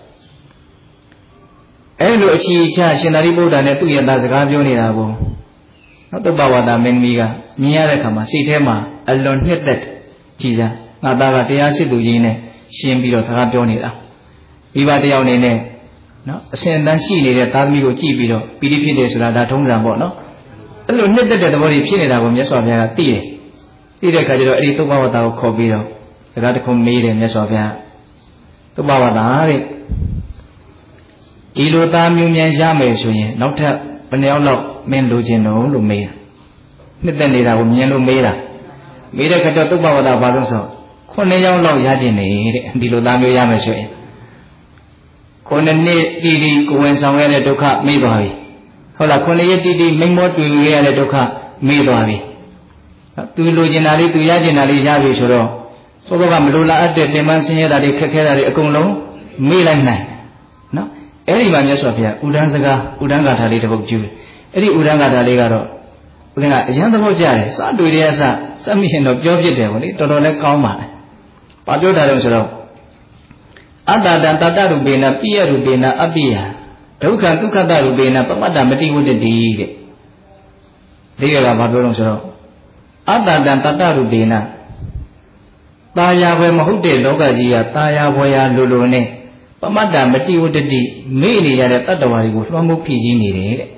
အဲ့လိုအချီချရှင်သာရိပုတ္တရာနဲ့သူ့ရဲ့သားစကားပြောနေတာကိုနော်သုပ္ပဝါဒမင်းသမီးကမြင်ရတဲ့အခါမှာစိတ်ထဲမှာအလွန်နှစ်သက်ကြည်စားငါသားကတရားစစ်သူကြီးနဲ့ရှင်းပြီးတော့စကားပြောနေတာမိဘတယောက်အနေနဲ့နော်အစဉ်အတန်းရှိနေတဲ့သားသမီးကိုကြည့်ပြီးတော့ပီတိဖြစ်တယ်ဆိုတာဒါထုံးစံပေါ့နော်အဲ့လိုနှစ်သက်တဲ့သဘောကြီးဖြစ်နေတာကိုမြတ်စွာဘုရားကသိတယ်သိတဲ့အခါကျတော့အဲ့ဒီသုပ္ပဝါဒကိုခေါ်ပြီးတော့စကားတစ်ခုမေးတယ်မြတ်စွာဘုရားသုပ္ပဝါဒတဲ့ဒီလိုသားမျိုးမြန်ရမယ်ဆိုရင်နောက်ထပ်ဘယ်နှယောက်လောက်မင်းလိုချင်တော့လို့မေးတာနှစ်သက်နေတာကိုမြင်လို့မေးတာမေးတဲ့ခါကျတော့သုပ္ပဝါဒဘာလို့ဆိုခုနှစ်ယောက်လောက်ရခြင်းနေတဲ့ဒီလိုသားမျိုးရမယ်ဆိုရင်ခုနှစ်နှစ်တီတီကိုဝင်ဆောင်ရတဲ့ဒုက္ခမေ့သွားပြီဟုတ်လားခုနှစ်ရက်တီတီမိန်မောတွေ့ရတဲ့ဒုက္ခမေ့သွားပြီသူလိုချင်တာလေးသူရချင်တာလေးရပြီဆိုတော့သောသောကမလိုလားအပ်တဲ့တင်မဆင်းရဲတာတွေခက်ခဲတာတွေအကုန်လုံးမေ့လိုက်နိုင်နော်အဲ့ဒီမှာမြတ်စွာဘုရားဥဒန်းစကားဥဒန်းဂါထာလေးတစ်ပုဒ်ကျူးတယ်အဲ့ဒီဥဒန်းဂါထာလေးကတော့ဘုရားကအရန်သဘောကျတယ်စတွေ့ရစစက်မိရင်တော့ပြောပြတယ်ဗောလေတော်တော်လည်းကောင်းပါလေဘာပြောတာလဲဆိုတော့အတ္တတံတတ္တရူပေနပိယရူပေနအပိယဒုက္ခဒုက္ခတရူပေနပမတ္တမတိဝတ္တိတဲ့ဒီကကဘာပြောလို့ဆိုတော့အတ္တတံတတ္တရူပေနตายาเวมหุเตโลกจียตายาเวยาโลโลเนปมัตตามติวุตติမေ့နေရတဲ့တတ္တဝါတွေကိုလွှမ်းမိုးဖြည့်ဆည်းနေတယ်တဲ့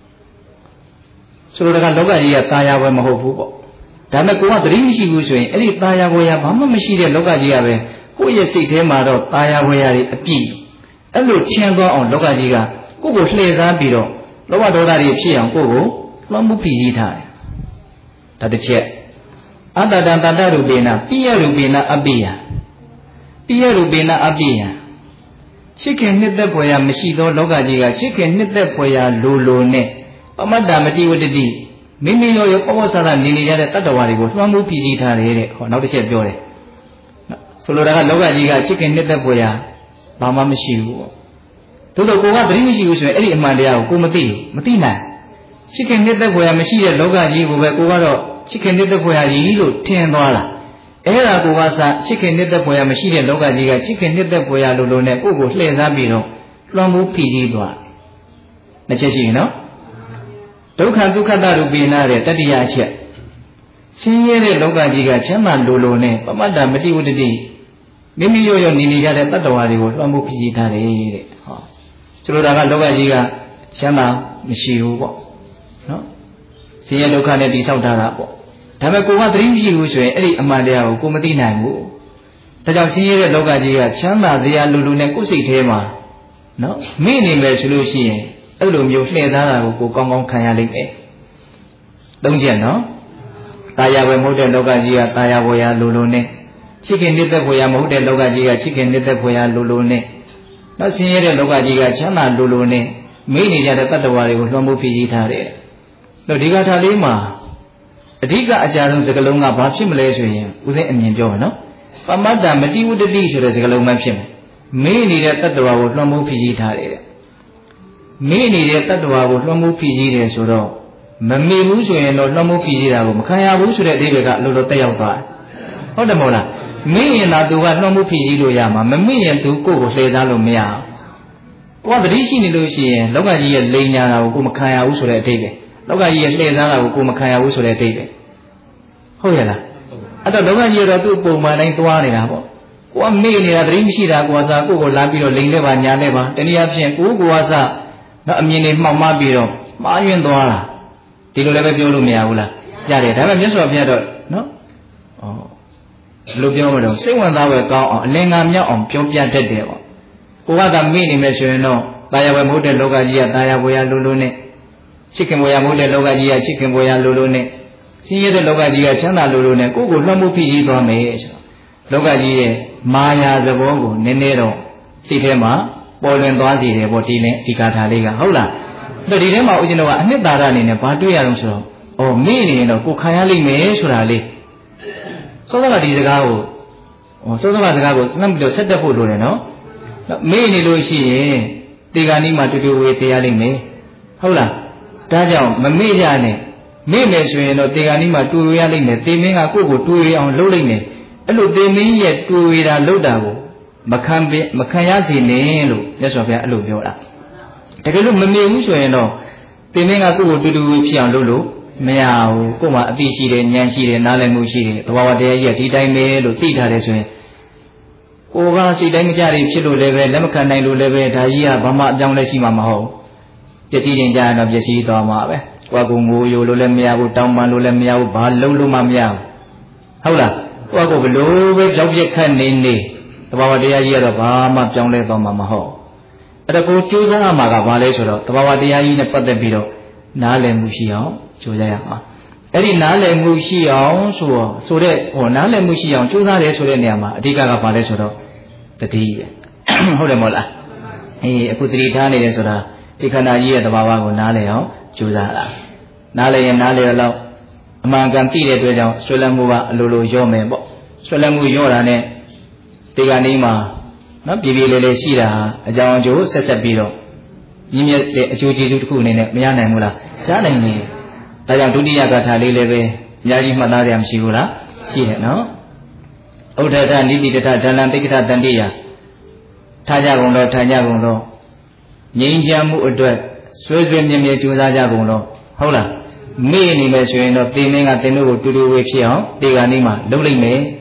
ဆိုတော့ကလောကကြီးကตายာเวမဟုတ်ဘူးပေါ့ဒါမဲ့ကိုကသတိမရှိဘူးဆိုရင်အဲ့ဒီตายာเวยาဘာမှမရှိတဲ့လောကကြီးကပဲကိုယ့်ရဲ့စိတ်ထဲမှာတော့ตายာเวยาတွေအပြည့်အဲ့လိုထင်သွားအောင်လောကကြီးကကိုယ့်ကိုလှည့်စားပြီးတော့လောဘဒေါသတွေဖြစ်အောင်ကိုယ့်ကိုလွှမ်းမိုးဖြည့်ဆည်းထားတယ်ဒါတစ်ချက်အတ္တတံတတ္တရူပေနပိယရူပေနအပိယပိယရူပေနအပိယချစ်ခင်နှစ်သက်ဖွယ်ရာမရှိသောလောကကြီးကချစ်ခင်နှစ်သက်ဖွယ်ရာလိုလိုနဲ့ပမတ္တမတိဝတ္တိမိမိရောရောပဝဆာသနေနေကြတဲ့တတ္တဝါတွေကိုလွှမ်းမိုးဖြည့်ဆည်းထားတယ်တဲ့ဟောနောက်တစ်ချက်ပြောတယ်ဆိုလိုတာကလောကကြီးကချစ်ခင်နှစ်သက်ဖွယ်ရာဘာမှမရှိဘူးပေါ့သို့တော့ကိုကသတိမရှိဘူးဆိုရင်အဲ့ဒီအမှန်တရားကိုကိုမသိဘူးမသိနိုင်ချစ်ခင်နှစ်သက်ဖွယ်ရာမရှိတဲ့လောကကြီးကိုပဲကိုကတော့ချစ်ခင်နှစ်သက်ဖွယ်ရာကြီးလို့ထင်သွားတာအဲ့ဒါကိုကစားချစ်ခင်နှစ်သက်ဖွယ်ရာမရှိတဲ့လောကကြီးကချစ်ခင်နှစ်သက်ဖွယ်ရာလိုလိုနဲ့ကိုယ့်ကိုလှည့်စားပြီးတော့လွှမ်းမိုးဖြည့်ဆည်းသွားတယ်။နှစ်ချက်ရှိပြီနော်။ဒုက္ခဒုက္ခတရူပိနာတဲ့တတိယအချက်ဆင်းရဲတဲ့လောကကြီးကချမ်းသာလိုလိုနဲ့ပမတ္တမတိဝတ္တိမိမိရောရောနေနေကြတဲ့တတ္တဝါတွေကိုလွှမ်းမိုးဖြည့်ဆည်းထားတယ်တဲ့။ဟောဆိုလိုတာကလောကကြီးကချမ်းသာမရှိဘူးပေါ့နော်။ဆင်းရဲဒုက္ခနဲ့တိဆောက်ထားတာပေါ့ဒါပေမဲ့ကိုကသတိမရှိဘူးဆိုရင်အဲ့ဒီအမှန်တရားကိုကိုမသိနိုင်ဘူးဒါကြောင့်ဆင်းရဲတဲ့လောကကြီးကချမ်းသာတရားလူလူနဲ့ကိုယ်စိတ်ထဲမှာနော်မိနေမယ်ဆိုလို့ရှိရင်အဲ့လိုမျိုးလှည့်သားတာကိုကိုကောင်းကောင်းခံရလိမ့်မယ်သုံးချက်နော်တာယာဝယ်မဟုတ်တဲ့လောကကြီးကတာယာဝယ်ရလူလူနဲ့ချစ်ခင်နှစ်သက်ဖွယ်ရမဟုတ်တဲ့လောကကြီးကချစ်ခင်နှစ်သက်ဖွယ်ရလူလူနဲ့နော်ဆင်းရဲတဲ့လောကကြီးကချမ်းသာလူလူနဲ့မိနေကြတဲ့တတ္တဝါတွေကိုလွှမ်းမိုးဖြည့်ဆည်းထားတယ်တော့ဒီကထာလေးမှာအဓိကအကြဆုံးစကားလုံးကဘာဖြစ်မလဲဆိုရင်ဦးသိအမြင်ပြောမယ်နော်ပမတ္တမတိဝတ္တိဆိုတဲ့စကားလုံးမှဖြစ်မယ်မေ့နေတဲ့တတ္တဝါကိုလွှမ်းမိုးဖြည့်ဆည်းထားတယ်တဲ့မေ့နေတဲ့တတ္တဝါကိုလွှမ်းမိုးဖြည့်ဆည်းတယ်ဆိုတော့မမေ့ဘူးဆိုရင်တော့လွှမ်းမိုးဖြည့်ဆည်းတာကိုမခံရဘူးဆိုတဲ့အဓိပ္ပာယ်ကအလိုလိုတက်ရောက်သွားတယ်ဟုတ်တယ်မဟုတ်လားမေ့ရင်တော့သူကလွှမ်းမိုးဖြည့်ဆည်းလို့ရမှာမမေ့ရင်သူကိုယ့်ကိုလှည့်စားလို့မရဘူးကိုယ်ကသတိရှိနေလို့ရှိရင်လောကကြီးရဲ့လိန်ညာတာကိုကိုမခံရဘူးဆိုတဲ့အဓိပ္ပာယ်လောကကြီးရဲ့လှည့်စားတာကိုကိုမခံရဘူးဆိုတဲ့အဓိပ္ပာယ်ဟုတ်ရဲ့လားအဲ့တော့လောကကြီးတော့သူ့ပုံမှန်တိုင်းသွားနေတာပေါ့ကိုကမေ့နေတာသတိမရှိတာကိုကစားကိုကိုလာပြီးတော့လိန်လဲပါညာလဲပါတနည်းအားဖြင့်ကိုကိုကစားတော့အမြင်တွေမှောက်မှပြီးတော့မှားယွင်းသွားတာဒီလိုလည်းပဲပြောလို့မရဘူးလားရတယ်ဒါပေမဲ့မြတ်စွာဘုရားတော့နော်ဩဘယ်လိုပြောမလို့စိတ်ဝင်စားပဲကောင်းအောင်အလင်္ကာမြောက်အောင်ပြောပြတတ်တယ်ပေါ့ကိုကသာမေ့နေမယ်ဆိုရင်တော့တာယာဝယ်မဟုတ်တဲ့လောကကြီးကတာယာဝယ်ရလိုလိုနဲ့ချစ်ခင်ဘွယ်ရမဟုတ်တဲ့လောကကြီးကချစ်ခင်ဘွယ်ရလိုလိုနဲ့ဆင်းရဲတဲ့လောကကြီးကချမ်းသာလိုလိုနဲ့ကိုယ့်ကိုလွှမ်းမိုးဖြည့်ဆည်းသွားမယ်ဆိုတော့လောကကြီးရဲ့မာယာသဘောကိုနည်းနည်းတော့စိတ်ထဲမှာပေါ်လွင်သွားစေတယ်ပေါ့ဒီနဲ့ဒီကာထာလေးကဟုတ်လားအဲ့တော့ဒီထဲမှာဦးဇင်းတို့ကအနှစ်သာရအနေနဲ့ဘာတွေ့ရအောင်ဆိုတော့ဩမေ့နေရင်တော့ကိုခံရလိမ့်မယ်ဆိုတာလေးစောစောကဒီစကားကိုဩစောစောကစကားကိုနှမ်းပြီးတော့ဆက်တက်ဖို့လိုတယ်နော်မေ့နေလို့ရှိရင်ဒီကနေ့မှတူတူဝေတရားလိမ့်မယ်ဟုတ်လားဒါကြောင့်မမေ့ကြနဲ့မေ့မယ်ဆိုရင်တော့တေဂာနီးမှာတူရရလိမ့်မယ်တေမင်းကကိုယ့်ကိုတူရအောင်လုပ်လိမ့်မယ်အဲ့လိုတေမင်းရဲ့တူရတာလုပ်တာကိုမခံမခံရစေနဲ့လို့မြတ်စွာဘုရားအဲ့လိုပြောတာတကယ်လို့မမေ့ဘူးဆိုရင်တော့တေမင်းကကိုယ့်ကိုတူတူဖြစ်အောင်လုပ်လို့မရဘူးကိုယ်မှာအသိရှိတယ်ဉာဏ်ရှိတယ်နားလည်မှုရှိတယ်သဘာဝတရားကြီးကဒီတိုင်းပဲလို့သိထားတယ်ဆိုရင်ကိုယ်ကစိတ်တိုင်းမကြရဖြစ်လို့လည်းပဲလက်မခံနိုင်လို့လည်းပဲဒါကြီးကဘာမှအပြောင်းလဲရှိမှာမဟုတ်ပျက်စီးခြင်းကြရင်တော့ပျက်စီးသွားမှာပဲကိုယ်ကငိုယိုလို့လည်းမရဘူးတောင်းပန်လို့လည်းမရဘူးဘာလုံးလို့မှမရဘူးဟုတ်လားကိုယ်ကဘလို့ပဲကြောက်ပြက်ခတ်နေနေတဘာဝတရားကြီးကတော့ဘာမှပြောင်းလဲသွားမှာမဟုတ်အဲ့ဒါကိုကြိုးစားရမှာကဘာလဲဆိုတော့တဘာဝတရားကြီးနဲ့ပတ်သက်ပြီးတော့နားလည်မှုရှိအောင်ကြိုးစားရမှာအဲ့ဒီနားလည်မှုရှိအောင်ဆိုတော့ဆိုတဲ့ဟိုနားလည်မှုရှိအောင်ကြိုးစားတယ်ဆိုတဲ့နေရာမှာအဓိကကဘာလဲဆိုတော့တတိပဲဟုတ်တယ်မဟုတ်လားအေးအခုတတိထားနေတယ်ဆိုတာဒီခန္ဓာကြီးရဲ့သဘာဝကိုနားလည်အောင်ကြိုးစားတာနားလည်ရင်နားလည်ရတော့အမှန်ကန်သိတဲ့အတွက်ကြောင့်ဆွဲလန်းမှုကအလိုလိုရော့မယ်ပေါ့ဆွဲလန်းမှုရော့တာနဲ့ဒီကနေ့မှာနော်ပြည်ပြည်လေးလေးရှိတာအကြောင်းအကျိုးဆက်ဆက်ပြီးတော့မြင့်မြတ်တဲ့အကျိုးကျေးဇူးတစ်ခုအနေနဲ့မရနိုင်ဘူးလားရနိုင်တယ်ဒါကြောင့်ဒုတိယဂါထာလေးလည်းပဲအများကြီးမှတ်သားရမရှိဘူးလားရှိတယ်နော်ဥဒ္ဒထနိတိတထဒလံတိက္ခထတန်တိယထားကြကုန်တော့ထိုင်ကြကုန်တော့ငြိမ်းချမ်းမှုအတွက်ဆွေးဆွေးမြဲမြဲကြိုးစားကြကုန်တော့ဟုတ်လားမေ့နေမယ်ဆိုရင်တော့သင်မင်းကသင်တို့ကိုတူတူဝေးဖြစ်အောင်ဒီကနေ့မှလုပ်လိုက်မယ်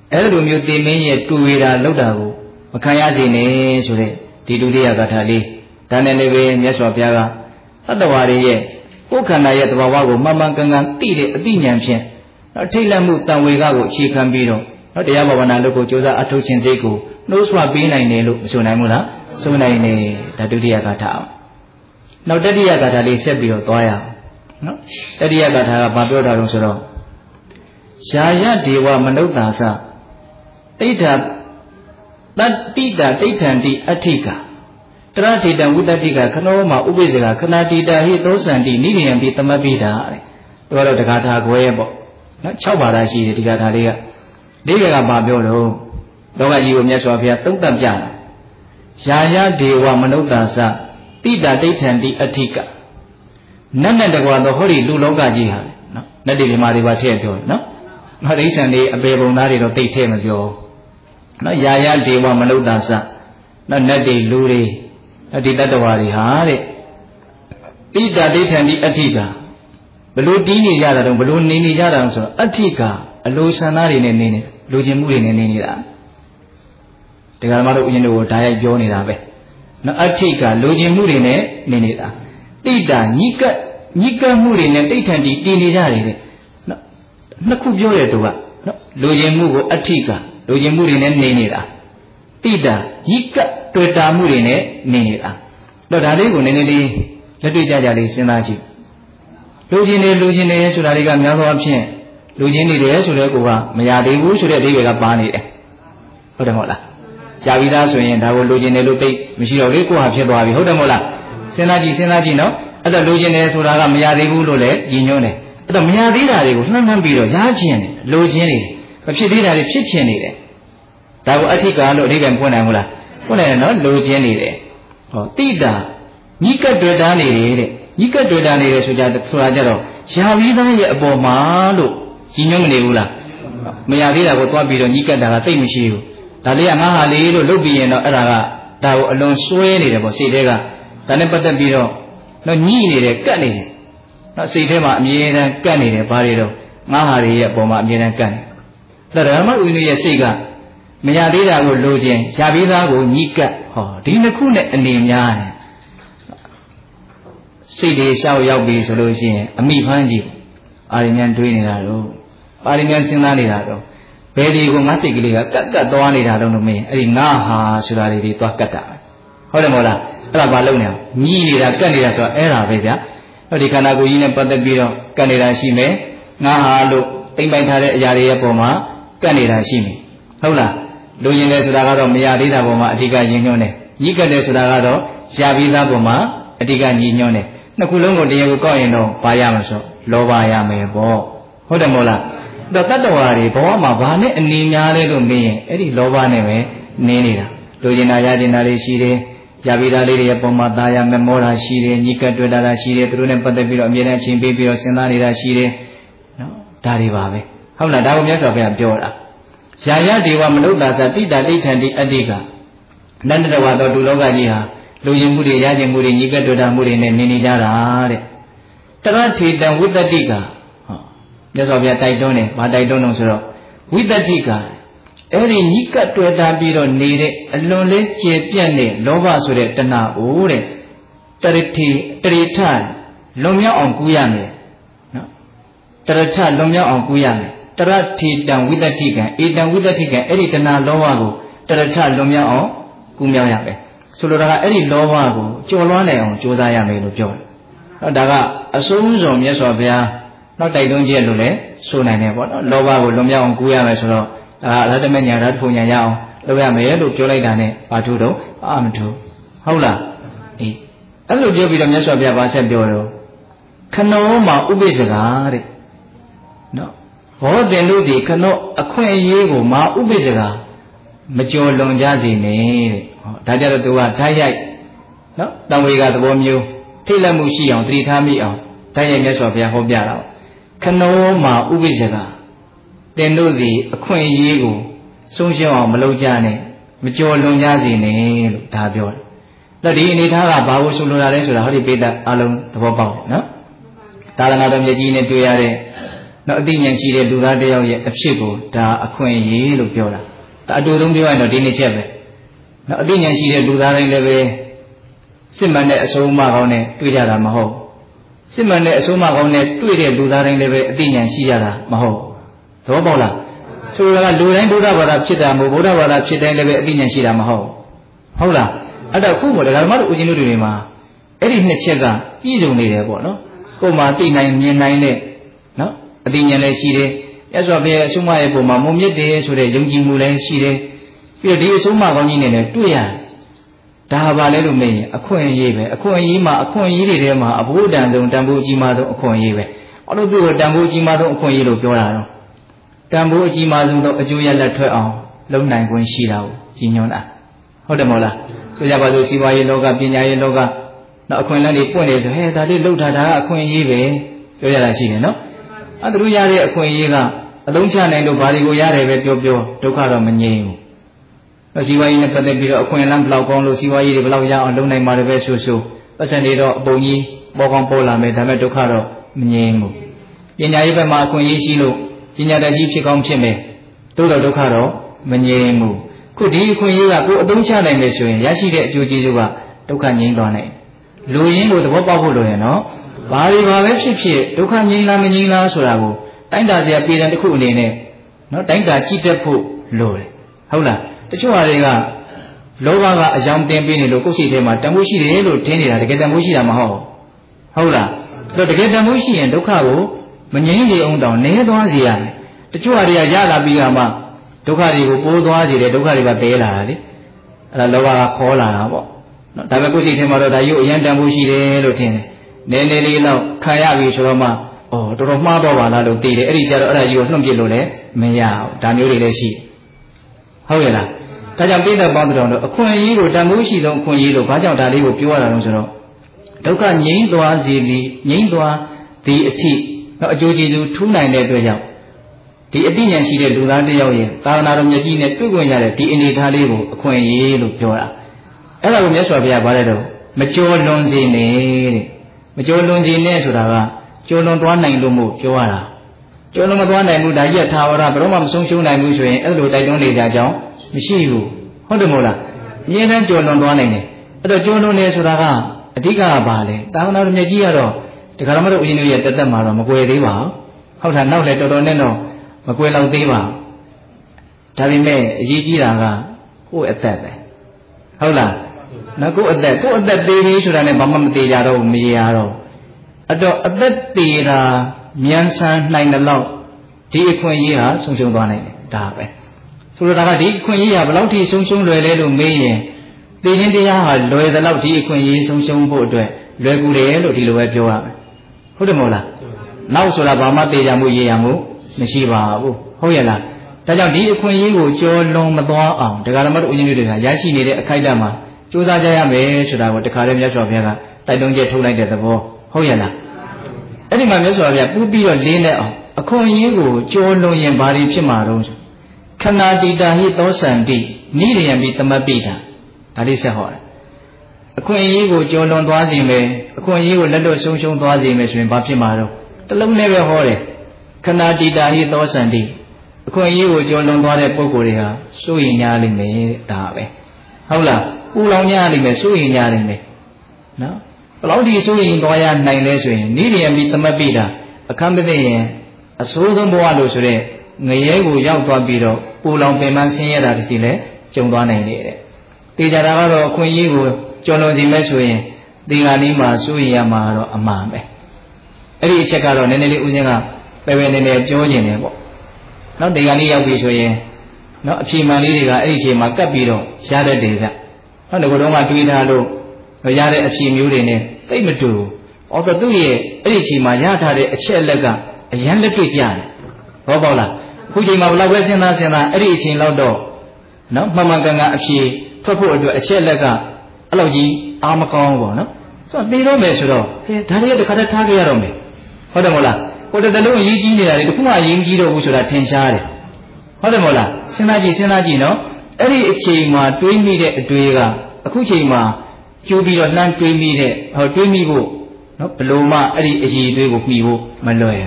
အဲ့လိုမျိုးတင်မင်းရဲ့တူဝေတာလောက်တာကိုမခံရစေနဲ့ဆိုတဲ့ဒီဒုတိယဂါထာလေးဒါနဲ့လည်းပဲမြတ်စွာဘုရားကတတ္တဝါတွေရဲ့ကိုယ်ခန္ဓာရဲ့သဘာဝကိုမှန်မှန်ကန်ကန်သိတဲ့အသိဉာဏ်ဖြင့်တော့ထိတ်လန့်မှုတန်ဝေကကိုအခြေခံပြီးတော့တော့တရားဘာဝနာလုပ်ကိုကြိုးစားအထောက်ခြင်းစိတ်ကိုနှိုးဆွပေးနိုင်တယ်လို့မဆိုနိုင်ဘူးလားဆိုနိုင်တယ်ဒါဒုတိယဂါထာနောက်တတိယဂါထာလေးဆက်ပြီးတော့သွားရအောင်နော်တတိယဂါထာကဘာပြောတာလဲဆိုတော့ယာယဒေဝမနုဿာသတိဋ္ဌတတ္တိတာတိဋ္ဌံတိအဋ္ဌိကတရထေတံဝုတ္တိကခနောမှာဥပိ္ပဇကခဏတိတာဟိသောစံတိနိရိယံပိသမပိတာတဲ့သူကတော့တဂါထာခွဲပေါ့နော်၆ပါးသာရှိတယ်ဒီဂါထာလေးကဒီကကဘာပြောတော့လောကကြီးကိုမြတ်စွာဘုရားသုံးသပ်ပြတာယာယဒေဝမနုဿာသတိတာတိဋ္ဌံတိအဋ္ဌိကနတ်နဲ့တကွာတော့ဟောဒီလူလောကကြီးဟာနော်နတ်တွေမြမာတွေပါထည့်ပြောနော်မရိစ္ဆန်တွေအပေပုံသားတွေတော့တိတ်ထဲမပြောနော်ယာယဒေဝမနုဿာသနော်နတ်တွေလူတွေဒီတတ္တဝါတွေဟာတဲ့တိတာဒိဋ္ဌံဒီအဋ္ဌိကဘလို့တီးနေကြတာတော့ဘလို့နေနေကြတာဆိုတော့အဋ္ဌိကအလိုဆန္ဒတွေနဲ့နေနေလူချင်းမှုတွေနဲ့နေနေတာတရားဓမ္မတို့ဦးဇင်းတို့ကိုဓာတ်ရိုက်ပြောနေတာပဲနော်အဋ္ဌိကလူချင်းမှုတွေနဲ့နေနေတာတိတာညိကညိကမှုတွေနဲ့တိဋ္ဌံဒီတည်နေကြတယ်တဲ့နော်နှစ်ခုပြောတဲ့တူကနော်လူချင်းမှုကိုအဋ္ဌိကလူချင်းမှုတွေနဲ့နေနေတာတိတာညိကတွေ့တာမှုတွေနဲ့နေနေတာတော့ဒါလေးကိုနည်းနည်းလေးလက်တွေ့ကြကြလေးစဉ်းစားကြည့်လူချင်းတွေလူချင်းတွေဆိုတာတွေကများသောအားဖြင့်လူချင်းတွေတယ်ဆိုတဲ့ကိုကမရသေးဘူးဆိုတဲ့အဓိပ္ပာယ်ကပါနေတယ်ဟုတ်တယ်မဟုတ်လားရှားပြီးသားဆိုရင်ဒါကိုလူချင်းတွေလို့သိမရှိတော့လေကိုဟာဖြစ်သွားပြီဟုတ်တယ်မဟုတ်လားစဉ်းစားကြည့်စဉ်းစားကြည့်နော်အဲ့တော့လူချင်းတွေဆိုတာကမရသေးဘူးလို့လည်းကြီးညွှန်းတယ်အဲ့တော့မရသေးတာတွေကိုလှမ်းလှမ်းပြီးတော့ရားခြင်းတယ်လူချင်းတွေမဖြစ်သေးတာတွေဖြစ်ခြင်းနေတယ်ဒါကိုအဋ္ဌိကလို့အဓိပ္ပာယ်ဖွင့်နိုင်ဘူးလားဖွင့်နိုင်တယ်နော်လူချင်းနေတယ်ဟောတိတာညိကတ်တွေ့တာနေတယ်တဲ့ညိကတ်တွေ့တာနေတယ်ဆိုကြဆိုတာကြတော့ယာဝိသားရဲ့အပေါ်မှာလို့ကြီးညွှန်းမနေဘူးလားမရသေးတာကိုသွားပြီးတော့ညိကတ်တာကတိတ်မရှိဘူးဒါလေးကငါဟာလေးလို့လုပ်ပြီးရင်တော့အဲ့ဒါကဒါကိုအလွန်စွဲနေတယ်ပေါ့စိတ်ထဲကဒါနဲ့ပတ်သက်ပြီးတော့တော့ညှိနေတယ်ကတ်နေတယ်နော်စိတ်ထဲမှာအမြဲတမ်းကတ်နေတယ်ဘာတွေတော့ငါဟာတွေရဲ့အပေါ်မှာအမြဲတမ်းကတ်နေတယ်ဒါဓမ္မဥညရဲ့စိတ်ကမရသေးတာကိုလိုချင်ရပြီးသားကိုညှိကပ်ဟောဒီနှစ်ခုနဲ့အနေများတယ်စိတ်တွေရှောက်ရောက်ပြီဆိုလို့ရှိရင်အမိဖမ်းကြည့်အာရိမြန်တွေးနေတာတော့အာရိမြန်စဉ်းစားနေတာတော့ဘယ်ဒီကိုငါစိတ်ကလေးကကတ်ကတ်သွားနေတာတော့လို့မင်းအဲ့ဒီငါဟာဆိုတာတွေတွေသွားကတ်တာဟုတ်တယ်မဟုတ်လားအဲ့ဒါဘာလုပ်နေလဲညှိနေတာကတ်နေတာဆိုတာအဲ့ဒါပဲဗျာဟောဒီခန္ဓာကိုယ်ကြီးနဲ့ပတ်သက်ပြီးတော့ကတ်နေတာရှိမယ်ငါဟာလို့တိမ်ပိုင်ထားတဲ့အရာတွေရဲ့ပုံမှာကတ်နေတာရှိမယ်ဟုတ်လားလူရင်တယ်ဆိုတာကတော့မရသေးတာပေါ်မှာအဓိကယဉ်ညွှန်းတယ်ညှိကတ်တယ်ဆိုတာကတော့ရပြီးသားပေါ်မှာအဓိကညဉ်ညွှန်းတယ်နှစ်ခုလုံးကိုတရားကိုကောက်ရင်တော့ဘာရမလို့လောဘရမယ်ပေါ့ဟုတ်တယ်မဟုတ်လားတော့တတ္တဝါတွေဘဝမှာဘာနဲ့အနေများလဲလို့မေးရင်အဲ့ဒီလောဘနဲ့ပဲနင်းနေတာလူရင်တာရကျင်တာလေးရှိတယ်ရပြီးသားလေးတွေရဲ့ပုံမှာသာယာမမောတာရှိတယ်ညှိကတ်တွေ့တာရှိတယ်သူတို့နဲ့ပတ်သက်ပြီးတော့အမြဲတမ်းအချိန်ပေးပြီးတော့စဉ်းစားနေတာရှိတယ်နော်ဒါတွေပါပဲဟုတ်လားဒါကိုမြတ်စွာဘုရားပြောတာယာယဒေဝမနုဿာသတိတာဒိဋ္ဌံတိအဋ္ဌိကနန္တတဝါတော်ဒုလောကကြီးဟာလူရင်မှုတွေရကျင်မှုတွေညှိကပ်တွေ့တာမှုတွေနဲ့နေနေကြတာတဲ့တရထေတံဝိတ္တိကဟောမြတ်စွာဘုရားတိုက်တွန်းတယ်ဘာတိုက်တွန်းလို့ဆိုတော့ဝိတ္တိကအဲ့ဒီညှိကပ်တွေ့တာပြီးတော့နေတဲ့အလွန်လေးကျေပြန့်တဲ့လောဘဆိုတဲ့တဏှာအိုးတဲ့တရထေတရိထလွန်မြောက်အောင်ကူးရမယ်နော်တရထလွန်မြောက်အောင်ကူးရမယ်တရထေတံဝိတ္တိကံဧတံဝိတ္တိကံအဲ့ဒီတဏှာလောဘကိုတရထလွန်မြောက်အောင်ကူးမြောက်ရမယ်ဆိုလိုတာကအဲ့ဒီလောဘကိုကျော်လွှားနိုင်အောင်ကြိုးစားရမယ်လို့ပြောတယ်။နော်ဒါကအဆုံးစုံမြတ်စွာဘုရားနောက်တိုက်တွန်းချက်လို့လည်းဆိုနိုင်တယ်ပေါ့နော်။လောဘကိုလွန်မြောက်အောင်ကူးရမယ်ဆိုတော့ဒါအရဟတမေညာဓာတ်ဖုန်ညာရအောင်လုပ်ရမယ်လို့ပြောလိုက်တာနဲ့ဘာထူးတော့အာမထူးဟုတ်လား။အေးအဲ့လိုပြောပြီးတော့မြတ်စွာဘုရားဗာဆက်ပြောတော့ခနောမှာဥပိ္ပဇကာတဲ့နော်ဘောတင်တို့ဒီခနောအခွင့်အရေးကိုမှာဥပိ္ပဇကာမကျော်လွန်ကြစေနဲ့တဲ့ဟောဒါကြတော့သူကဓာတ်ရိုက်နော်တံဝေကသဘောမျိုးထိတ်လန့်မှုရှိအောင်သတိထားမိအောင်ဓာတ်ရိုက်မြတ်စွာဘုရားဟောပြတာခနောမှာဥပိ္ပဇကာတင်တို့ဒီအခွင့်အရေးကိုဆုံးရှုံးအောင်မလုပ်ကြနဲ့မကျော်လွန်ကြစေနဲ့လို့ဒါပြောတယ်တော့ဒီအနေထားကဘာကိုဆိုလိုတာလဲဆိုတာဟောဒီပိဋကအလုံးသဘောပေါက်တယ်နော်သာသနာတော်မြတ်ကြီးနဲ့တွေ့ရတဲ့နော်အသိဉာဏ်ရှိတဲ့လူသားတစ်ယောက်ရဲ့အဖြစ်ကိုဒါအခွင့်အရေးလို့ပြောတာဒါအတူတုံးပြောရင်တော့ဒီနှစ်ချက်ပဲနော်အသိဉာဏ်ရှိတဲ့လူသားတိုင်းလည်းပဲစစ်မှန်တဲ့အဆုံးအမကောင်းနဲ့တွေ့ကြတာမဟုတ်စစ်မှန်တဲ့အဆုံးအမကောင်းနဲ့တွေ့တဲ့လူသားတိုင်းလည်းပဲအသိဉာဏ်ရှိကြတာမဟုတ်သဘောပေါက်လားဆိုလိုတာကလူတိုင်းဗုဒ္ဓဘာသာဖြစ်တာမဟုတ်ဗုဒ္ဓဘာသာဖြစ်တိုင်းလည်းပဲအသိဉာဏ်ရှိတာမဟုတ်ဟုတ်လားအဲ့တော့ခုမို့ဒကာဓမ္မတို့ဦးဇင်းတို့တွေမှာအဲ့ဒီနှစ်ချက်ကပြည့်စုံနေတယ်ပေါ့နော်ကိုယ်မှာသိနိုင်မြင်နိုင်တဲ့နော်အသိဉာဏ်လည်းရှိတယ်ရသော်ဘုရားအဆုံးအမရဲ့ပုံမှာမုံမြင့်တယ်ဆိုတဲ့ယုံကြည်မှုလည်းရှိတယ်ပြီးတော့ဒီအဆုံးအမကောင်းကြီးနဲ့လည်းတွေ့ရတယ်ဒါပါလဲလို့မေးရင်အခွင့်အရေးပဲအခွင့်အရေးမှာအခွင့်အရေးတွေထဲမှာအဘိဓမ္မာဆုံးတန်ဖိုးအကြီးမားဆုံးအခွင့်အရေးပဲဘာလို့သူ့ကိုတန်ဖိုးအကြီးမားဆုံးအခွင့်အရေးလို့ပြောတာတော့တန်ဖိုးအကြီးမားဆုံးသောအကျိုးရလဒ်ထွက်အောင်လုပ်နိုင်ခွင့်ရှိတာကိုကြီးညွှန်းတာဟုတ်တယ်မဟုတ်လားဆိုကြပါစို့စီးပွားရေးလောကပညာရေးလောကနောက်အခွင့်အလမ်းတွေပွင့်နေဆိုဟဲ့ဒါလေးလှုပ်ထားတာကအခွင့်အရေးပဲပြောရတာရှိတယ်နော်အဲသူတို့ရတဲ့အခွင့်အရေးကအသုံးချနိုင်လို့ဘာတွေကိုရတယ်ပဲပြောပြောဒုက္ခတော့မငြိမ်းဘူးစီးပွားရေးနဲ့ပတ်သက်ပြီးတော့အခွင့်အလမ်းဘယ်လောက်ကောင်းလို့စီးပွားရေးတွေဘယ်လောက်ရအောင်လုပ်နိုင်မှာလည်းပဲဆိုဆိုပတ်စံတွေတော့အပုံကြီးပေါ်ကောင်းပေါ်လာမယ်ဒါပေမဲ့ဒုက္ခတော့မငြိမ်းဘူးပညာရေးဘက်မှာအခွင့်အရေးရှိလို့ပညာတတ်ကြီးဖြစ်ကောင်းဖြစ်မယ်သို့တော့ဒုက္ခတော့မငြိမ်းဘူးခုဒီအခွင့်အရေးကကိုယ်အသုံးချနိုင်မယ်ဆိုရင်ရရှိတဲ့အကျိုးကျေးဇူးကဒုက္ခငြိမ်းသွားနိုင်လူရင်းကိုသဘောပေါက်ဖို့လိုရင်နော်ဘာတွေဘာပဲဖြစ်ဖြစ်ဒုက္ခငြိမ်းလားမငြိမ်းလားဆိုတာကိုတိုင်းတာစရာပြည်တယ်တစ်ခုအနေနဲ့နော်တိုင်းတာကြည့်တတ်ဖို့လိုတယ်ဟုတ်လားတချို့ဟာတွေကလောဘကအယောင်တင်ပေးနေလို့ကိုယ်စိတ်ထဲမှာတန်ဖိုးရှိတယ်လို့ထင်နေတာတကယ်တန်ဖိုးရှိတာမဟုတ်ဟုတ်လားအဲ့တော့တကယ်တန်ဖိုးရှိရင်ဒုက္ခကိုမငြိမ်းစေအောင်တောင်နည်းသွားစေရတယ်တချို့ဟာတွေကရလာပြီးမှဒုက္ခတွေကိုပိုးသွားစေတယ်ဒုက္ခတွေကတဲလာတာလေအဲ့ဒါလောဘကခေါ်လာတာပေါ့နော်ဒါပေမဲ့ကိုယ်စိတ်ထဲမှာတော့ဒါရုပ်အရင်တန်ဖိုးရှိတယ်လို့ထင်တယ်နည်းနည်းလေးတော့ခံရပြီဆိုတော့မှအော်တော်တော်မှားတော့ပါလားလို့သိတယ်အဲ့ဒီကြတော့အဲ့ဒါကြီးကိုလွှင့်ပစ်လို့လည်းမရဘူးဒါမျိုးတွေလည်းရှိဟုတ်ရဲ့လားဒါကြောင့်ပြိဿပေါင်းတော်တို့အခွင့်အရေးကိုတန်ဖိုးရှိဆုံးအခွင့်အရေးလို့ဘာကြောင့်ဒါလေးကိုပြောရတာလဲဆိုတော့ဒုက္ခငြိမ်းသွားစေပြီးငြိမ်းသွားဒီအထိတော့အကျိုးကျေးဇူးထူးနိုင်တဲ့အတွက်ကြောင့်ဒီအတိညာရှိတဲ့လူသားတစ်ယောက်ရဲ့သာသနာတော်မြတ်ကြီးနဲ့တွေ့ခွင့်ရတဲ့ဒီအနေထားလေးကိုအခွင့်အရေးလို့ပြောတာအဲ့ဒါကိုမြတ်စွာဘုရားဗါတဲ့တော့မကြောလွန်စေနဲ့တဲ့မကြောလွန်စေနဲ့ဆိုတာကကြောလွန်သွားနိုင်လို့မို့ပြောရတာကြောလွန်မသွားနိုင်ဘူးဒါကြီးကထာဝရဘယ်တော့မှမဆုံးရှုံးနိုင်ဘူးဆိုရင်အဲ့လိုတိုက်တွန်းနေကြကြောင်းမရှိဘူးဟုတ်တယ်မို့လားအရင်ကကြောလွန်သွားနိုင်တယ်အဲ့တော့ကြောလွန်နေဆိုတာကအဓိကကဘာလဲသာသနာတော်မြတ်ကြီးကတော့ဒီခါမှတော့ဦးဇင်းတို့ရဲ့တက်တက်မှာတော့မကွယ်သေးပါဘူးဟုတ်တာနောက်လည်းတော်တော်နဲ့တော့မကွယ်လောက်သေးပါဘူးဒါပေမဲ့အရေးကြီးတာကကိုယ့်အသက်ပဲဟုတ်လားနော်ကိုယ့်အသက်ကိုယ့်အသက်သေးသေးဆိုတာနဲ့ဘာမှမသေးကြတော့မရတော့အဲ့တော့အသက်သေးတာမြန်ဆန်နိုင်တဲ့လောက်ဒီအခွင့်အရေးဟာဆုံးရှုံးသွားနိုင်တယ်ဒါပဲဆိုလိုတာကဒီအခွင့်အရေးဟာဘယ်လောက်ထိဆုံးရှုံးလွယ်လဲလို့မေးရင်သိချင်းတရားဟာလွယ်တဲ့လောက်ဒီအခွင့်အရေးဆုံးရှုံးဖို့အတွက်လွယ်ကူတယ်လို့ဒီလိုပဲပြောရမယ်ဟုတ်တယ်မဟုတ်လားနောက်ဆိုတာဘာမှသိကြမှုရရမှုမရှိပါဘူးဟုတ်ရဲ့လားဒါကြောင့်ဒီအခွင့်အရေးကိုကြောလွန်မသွားအောင်ဒကာဓမ္မတို့ဦးဇင်းတွေကရရှိနေတဲ့အခိုက်အတန့်မှာကြိုးစားကြရမယ်ဆိုတာကိုတခါတည်းမြတ်စွာဘုရားကတိုက်တွန်းချက်ထုတ်လိုက်တဲ့သဘောဟုတ်ရဲ့လားအဲ့ဒီမှာမြတ်စွာဘုရားပူးပြီးတော့လေးနဲ့အောင်အခွင့်အရေးကိုကြောလွန်ရင်ဘာတွေဖြစ်မှာတော့ခန္ဓာတိတာဟိသောစံတိနိရိယံပိသမပိတာဒါလေးဆက်ဟောတယ်အခွင့်အရေးကိုကြောလွန်သွားစေမယ်အခွင့်အရေးကိုလက်လွတ်ဆုံးရှုံးသွားစေမယ်ဆိုရင်ဘာဖြစ်မှာတော့တလုံးနဲ့ပဲဟောတယ်ခန္ဓာတိတာဟိသောစံတိအခွင့်အရေးကိုကြောလွန်သွားတဲ့ပုဂ္ဂိုလ်တွေဟာစိုးရိမ်ကြလိမ့်မယ်ဒါပဲဟုတ်လားပူလောင်ကြလိမ့်မယ်စိုးရိမ်ကြလိမ့်မယ်နော်ဘယ်လောက်ဒီစိုးရိမ်သွားရနိုင်လဲဆိုရင်နိရိယံပိသမပိတာအခမ်းမသိရင်အဆိုးဆုံးဘဝလို့ဆိုတဲ့ငရဲကိုရောက်သွားပြီးတော့ပူလောင်ပင်ပန်းဆင်းရဲတာတည်းလည်းကြုံသွားနိုင်တယ်တဲ့တေချာတာကတော့အခွင့်အရေးကိုကြော်လွန်စီမဲ့ဆိုရင်ဒီကနေ့မှစိုးရိမ်ရမှာတော့အမှန်ပဲအဲ့ဒီအချက်ကတော့နည်းနည်းလေးဦးဇင်းကပဲပဲနည်းနည်းပြောနေတယ်ပေါ့နော်ဒီကနေ့ရောက်ပြီဆိုရင်နော်အဖြေမှန်လေးတွေကအဲ့ဒီအချိန်မှာကပ်ပြီးတော့ရတတ်တယ်ဗျနော်ဒီကတော့မှတွေးထားလို့ရတဲ့အဖြေမျိုးတွေနဲ့သိမတူအော်တော့သူ့ရဲ့အဲ့ဒီအချိန်မှာရထားတဲ့အချက်အလက်ကအရန်လက်တွေ့ကြတယ်ဟောပေါ့လားအခုချိန်မှာဘယ်လောက်ပဲစဉ်းစားစဉ်းစားအဲ့ဒီအချိန်လောက်တော့နော်မှန်မှန်ကန်ကန်အဖြေထွက်ဖို့အတွက်အချက်လက်ကအဲ့လောက်ကြီးအားမကောင်းဘူးပေါ့နော်ဆိုတော့သိတော့မယ်ဆိုတော့ဟဲ့ဒါတွေကတစ်ခါတည်းထားကြရတော့မယ်ဟုတ်တယ်မို့လားကိုယ်တည်းလုံးအရေးကြီးနေတာလေတခုမှအရေးမကြီးတော့ဘူးဆိုတာထင်ရှားတယ်ဟုတ်တယ်မို့လားစဉ်းစားကြည့်စဉ်းစားကြည့်နော်အဲ့ဒီအချိန်မှာတွေးမိတဲ့အတွေ့ကအခုချိန်မှာကျိုးပြီးတော့လှမ်းတွေးမိတဲ့ဟောတွေးမိဖို့နော်ဘလို့မှအဲ့ဒီအရေးအတွေ့ကိုမှီဖို့မလွယ်ဘူး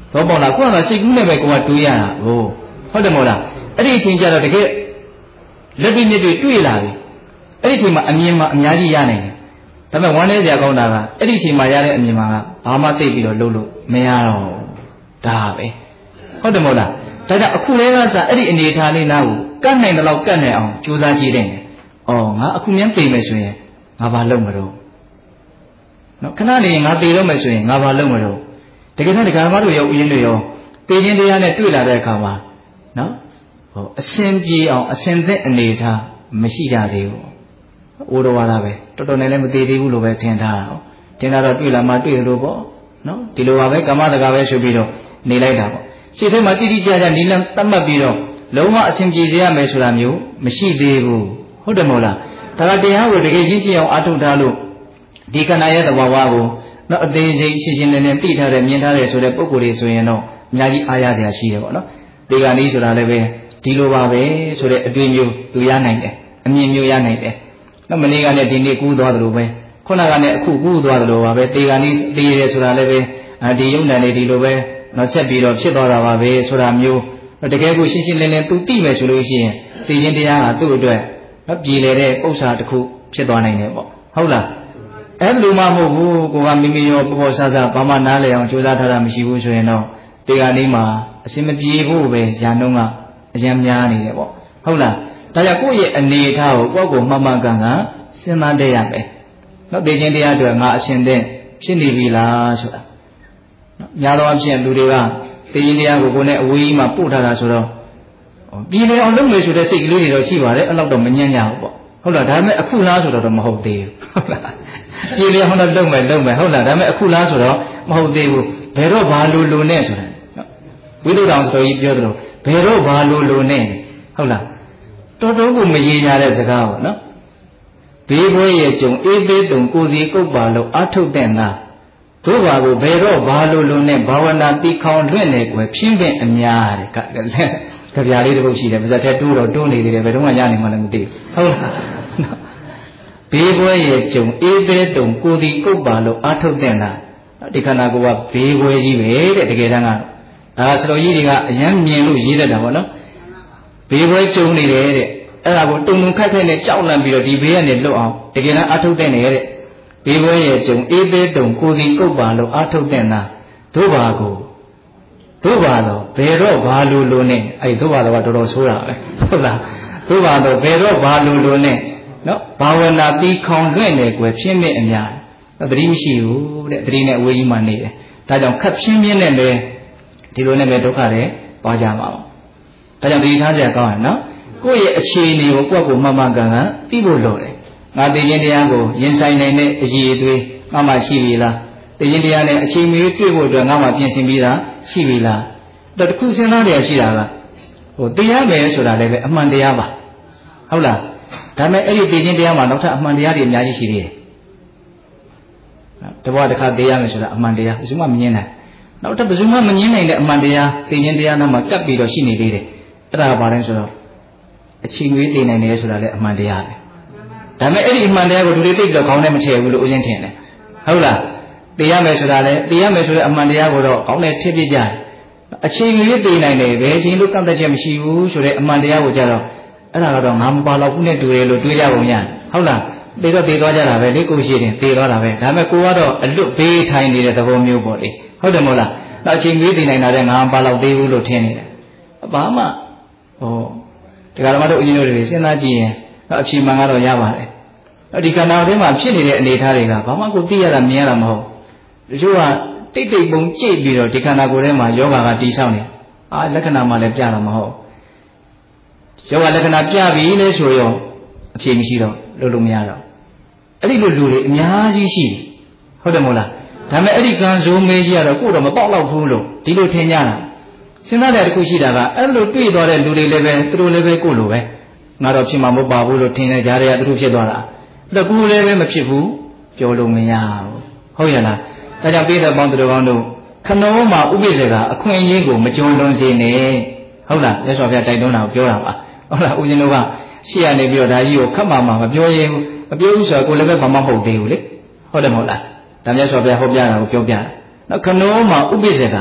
ဘောပေါက်လားကိုကစိတ်ကူးနဲ့ပဲကိုကတွေးရတာဟိုဟုတ်တယ်မဟုတ်လားအဲ့ဒီအချိန်ကျတော့တကယ်လက်တွေ့မြစ်တွေတွေ့လာပြီအဲ့ဒီအချိန်မှာအမြင်မှာအများကြီးရနိုင်တယ်ဒါပေမဲ့ဝမ်းနည်းစရာကောင်းတာကအဲ့ဒီအချိန်မှာရတဲ့အမြင်မှာကဘာမှသိပြီးတော့လုပ်လို့မရတော့ဒါပဲဟုတ်တယ်မဟုတ်လားဒါကြောင့်အခုလေးကစအဲ့ဒီအနေထားလေးနားကိုကတ်နိုင်တယ်လို့ကတ်နိုင်အောင်ကြိုးစားကြည့်တယ်။အော်ငါအခုမြင်သိမယ်ဆိုရင်ငါဘာလုပ်မလို့နော်ခဏနေငါသိတော့မယ်ဆိုရင်ငါဘာလုပ်မလို့တကယ်တော့ဒကာမတို့ရောဥယျာဉ်တွေရောသိခြင်းတရားနဲ့တွေ့လာတဲ့အခါမှာနော်ဟိုအရှင်ပြေအောင်အရှင်သက်အနေထားမရှိကြသေးဘူး။အိုးတော်ဝါဒပဲတော်တော်နဲ့လည်းမသိသေးဘူးလို့ပဲထင်ထားတာဟောထင်တာတော့တွေ့လာမှတွေ့လို့ပေါ့နော်ဒီလိုပါပဲကာမတကာပဲဆိုပြီးတော့နေလိုက်တာပေါ့စိတ်ထဲမှာတိတိကျကျနီးလန်းသတ်မှတ်ပြီးတော့လုံးဝအရှင်ပြေစေရမယ်ဆိုတာမျိုးမရှိသေးဘူးဟုတ်တယ်မဟုတ်လားဒါကတရားကိုတကယ်ရင့်ကျက်အောင်အားထုတ်ထားလို့ဒီခန္ဓာရဲ့သဘာဝကိုတော့အသေးစိတ်ရှင်းရှင်းလင်းလင်းသိထားတယ်မြင်ထားတယ်ဆိုတဲ့ပုံကိုယ်တွေဆိုရင်တော့အများကြီးအားရစရာရှိတယ်ပေါ့နော်ဒီကနေ့ဆိုတာလည်းပဲဒီလိုပါပဲဆိုတဲ့အတွေ့မျိုးသူရနိုင်တယ်အမြင်မျိုးရနိုင်တယ်နော်မနေ့ကလည်းဒီနေ့ကူးသွားတယ်လို့ပဲခုနကလည်းအခုကူးသွားတယ်လို့ပါပဲဒီကနေ့သိရဆိုတာလည်းပဲဒီယုံနာနေဒီလိုပဲနော်ဆက်ပြီးတော့ဖြစ်သွားတာပါပဲဆိုတာမျိုးတကယ်ကိုရှင်းရှင်းလင်းလင်းသူသိမယ်ဆိုလို့ရှိရင်သိခြင်းတရားဟာသူ့အတွက်ပြည်လေတဲ့ဥစ္စာတစ်ခုဖြစ်သွားနိုင်တယ်ပေါ့ဟုတ်လားအဲ့လိုမှမဟုတ်ဘူးကိုကမိမိရောပေါ်ပေါ်ဆဆဘာမှနားလည်အောင်ကြိုးစားထားတာမရှိဘူးဆိုရင်တော့ဒီကနေ့မှာအစင်မပြေဖို့ပဲညာနှုံးကအရင်များနေတယ်ပေါ့ဟုတ်လားဒါကြောင့်ကိုယ့်ရဲ့အနေအထားကိုကိုယ့်ကိုမှန်မှန်ကန်ကန်စဉ်းစားတတ်ရမယ်နော်သိခြင်းတရားတွေငါအရှင်တဲ့ဖြစ်နေပြီလားဆိုတာနော်ညာတော့အဖြစ်လူတွေကသိခြင်းတရားကိုကိုယ်နဲ့အဝေးကြီးမှာပို့ထားတာဆိုတော့ပြည်လေအောင်လုပ်မယ်ဆိုတဲ့စိတ်ကလေးတွေတော့ရှိပါတယ်အဲ့လောက်တော့မညံ့ကြဘူးပေါ့ဟုတ်လားဒါပေမဲ့အခုလားဆိုတော့မဟုတ်သေးဘူးဟုတ်လားပြည်လေအောင်တော့လုပ်မယ်လုပ်မယ်ဟုတ်လားဒါပေမဲ့အခုလားဆိုတော့မဟုတ်သေးဘူးဘယ်တော့ဘာလို့လို့နဲ့ဆိုတာနော်ဝိသုဒ္ဓအောင်ဆိုကြီးပြောတယ်လို့ဘယ်တော့ဘာလို့လို့နဲ့ဟုတ်လားတော်တော်ကိုမရေကြတဲ့စကားပေါ့နော်ဘေးဘွဲရဲ့ကြုံအေးသေးတုံကိုစီကုတ်ပါလို့အာထုတ်တဲ့နာတို့ပါကိုဘယ်တော့ဘာလို့လို့နဲ့ဘာဝနာတိခေါင်လွင့်နေကွယ်ဖြင်းပင်အများတဲ့ကြပြားလေးတစ်ပုဒ်ရှိတယ်ပါဇက်ထဲတိုးတော့တိုးနေသေးတယ်ဘယ်တော့မှရနိုင်မှလည်းမသိဘူးဟုတ်လားဘေးဘွဲရဲ့ကြုံအေးသေးတုံကိုစီကုတ်ပါလို့အာထုတ်တဲ့နာဒီခန္ဓာကိုယ်ကဘေးဘွဲကြီးပဲတဲ့တကယ်တမ်းကဒါဆရာကြီးတွေကအယံမြင်လို့ရေးတတ်တာပေါ့နော်ဘေးဘွဲကြုံနေတယ်တဲ့အဲ့ဒါကိုတုံတုံခက်ခက်နဲ့ကြောက်လန့်ပြီးတော့ဒီဘေးကနေလွတ်အောင်တကယ်တမ်းအာထုတ်တဲ့နေတဲ့ဘေးဘွဲရဲ့ကြုံအေးသေးတုံကိုစီကုတ်ပါလို့အာထုတ်တဲ့နာတို့ပါကိုတို့ပါတော့ဘယ်တော့ဘာလို့လို့နဲ့အဲ့တို့ပါတော့တော်တော်ဆိုးတာပဲဟုတ်လားတို့ပါတော့ဘယ်တော့ဘာလို့လို့နဲ့နော်ဘာဝနာတိခေါင်လွင့်နေကွယ်ဖြင်းမြင့်အများသတိမရှိဘူးတဲ့သတိနဲ့အဝေးကြီးမှနေတယ်ဒါကြောင့်ခက်ဖြင်းမြင့်နဲ့ပဲဒီလိုနဲ့ပဲဒုက္ခတွေပွားကြမှာပေါ့ဒါကြောင့်ဒီထားကြကောင်းရနော်ကိုယ့်ရဲ့အခြေအနေကိုကိုယ့်ကိုမှန်မှန်ကန်ကန်သိဖို့လိုတယ်ငါသိခြင်းတရားကိုရင်ဆိုင်နိုင်တဲ့အရေးအသွေးငါမှရှိပြီလားသိခြင်းတရားနဲ့အချိန်မီတွေ့ဖို့အတွက်ငါမှပြင်ဆင်ပြီးတာရှိပြီလားတော့တခုစဉ်းစားရရှိတာကဟိုတရားပဲဆိုတာလည်းပဲအမှန်တရားပါဟုတ်လားဒါပေမဲ့အဲ့ဒီသိခြင်းတရားမှာနောက်ထပ်အမှန်တရားတွေအများကြီးရှိသေးတယ်တဘွားတစ်ခါသိရမယ်ဆိုတာအမှန်တရားဘယ်သူမှမငြင်းနိုင်နောက်ထပ်ဘယ်သူမှမငြင်းနိုင်တဲ့အမှန်တရားသိခြင်းတရားနာမှာကပ်ပြီးတော့ရှိနေသေးတယ်အဲ့ဒါကဘာလဲဆိုတော့အချိန်ကြီးသိနိုင်တယ်ဆိုတာလည်းအမှန်တရားပဲဒါပေမဲ့အဲ့ဒီအမှန်တရားကိုလူတွေသိပြီးတော့ခေါင်းထဲမထည့်ဘူးလို့ဦးဇင်းထင်တယ်ဟုတ်လားသိရမယ်ဆိုတာလည်းသိရမယ်ဆိုတဲ့အမှန်တရားကိုတော့ခေါင်းထဲထည့်ပြကြတယ်အချိန်ကြီးသိနိုင်တယ်ဘယ်အချိန်လို့ကန့်သက်ချက်မရှိဘူးဆိုတဲ့အမှန်တရားကိုကြတော့အဲ့ဒါကတော့ငါမပါတော့ဘူးနဲ့တူတယ်လို့တွေးကြပုံရဟုတ်လားသိတော့သိသွားကြတာပဲလေကိုရှိတယ်သိသွားတာပဲဒါပေမဲ့ကိုကတော့အလွတ်ဘေးထိုင်နေတဲ့သဘောမျိုးပေါ့လေဟုတ်တယ်မဟုတ်လားတော့အချိန်ကြီးသိနိုင်တာလည်းငါမပါတော့သေးဘူးလို့ထင်နေတယ်ဘာမှဟိုဒီကရမတို့အရင်တို့တွေစဉ်းစားကြည့်ရင်တော့အဖြေမှန်ကတော့ရပါတယ်။ဒီခန္ဓာထဲမှာဖြစ်နေတဲ့အနေအထားတွေကဘာမှကိုသိရတာမြင်ရတာမဟုတ်။တချို့ကတိတ်တိတ်ပုံကြိတ်ပြီးတော့ဒီခန္ဓာကိုယ်ထဲမှာယောဂါကတီးဆောင်နေ။အာလက္ခဏာမှလည်းပြတာမဟုတ်။ယောဂါလက္ခဏာပြပြီလေဆိုရောအဖြေမရှိတော့လို့လို့မရတော့။အဲ့ဒီလိုလူတွေအများကြီးရှိ။ဟုတ်တယ်မို့လား။ဒါပေမဲ့အဲ့ဒီကံဆိုးမေးကြီးကတော့ကိုယ်တော့မပေါက်တော့ဘူးလို့ဒီလိုထင်ကြတာ။စဉ်းစားတဲ့တစ်ခုရှိတာကအဲ့လိုတွေ့သွားတဲ့လူတွေလည်းပဲသူတို့လည်းပဲကိုယ်လိုပဲငါတော့ဖြစ်မှာမဟုတ်ပါဘူးလို့ထင်နေကြတယ်ကသူတို့ဖြစ်သွားတာအဲ့ကူလည်းပဲမဖြစ်ဘူးပြောလို့မရဘူးဟုတ်ရဲ့လားဒါကြောင့်ပြည်သက်ပေါင်းသူတို့ကောင်းတို့ခဏမှာဥပိ္ပဇေကအခွင့်အရေးကိုမကြုံလွန်စေနဲ့ဟုတ်လားမြတ်စွာဘုရားတိုက်တွန်းတာကိုပြောတာပါဟုတ်လားဦးဇင်းတို့ကရှေ့ရနေပြီးတော့ဒါကြီးကိုခတ်မှမှမပြောရင်မပြောဘူးဆိုတော့ကိုလည်းပဲဘာမှမဟုတ်သေးဘူးလေဟုတ်တယ်မဟုတ်လားဒါမြတ်စွာဘုရားဟောပြတာကိုပြောပြတာနော်ခဏမှာဥပိ္ပဇေကအ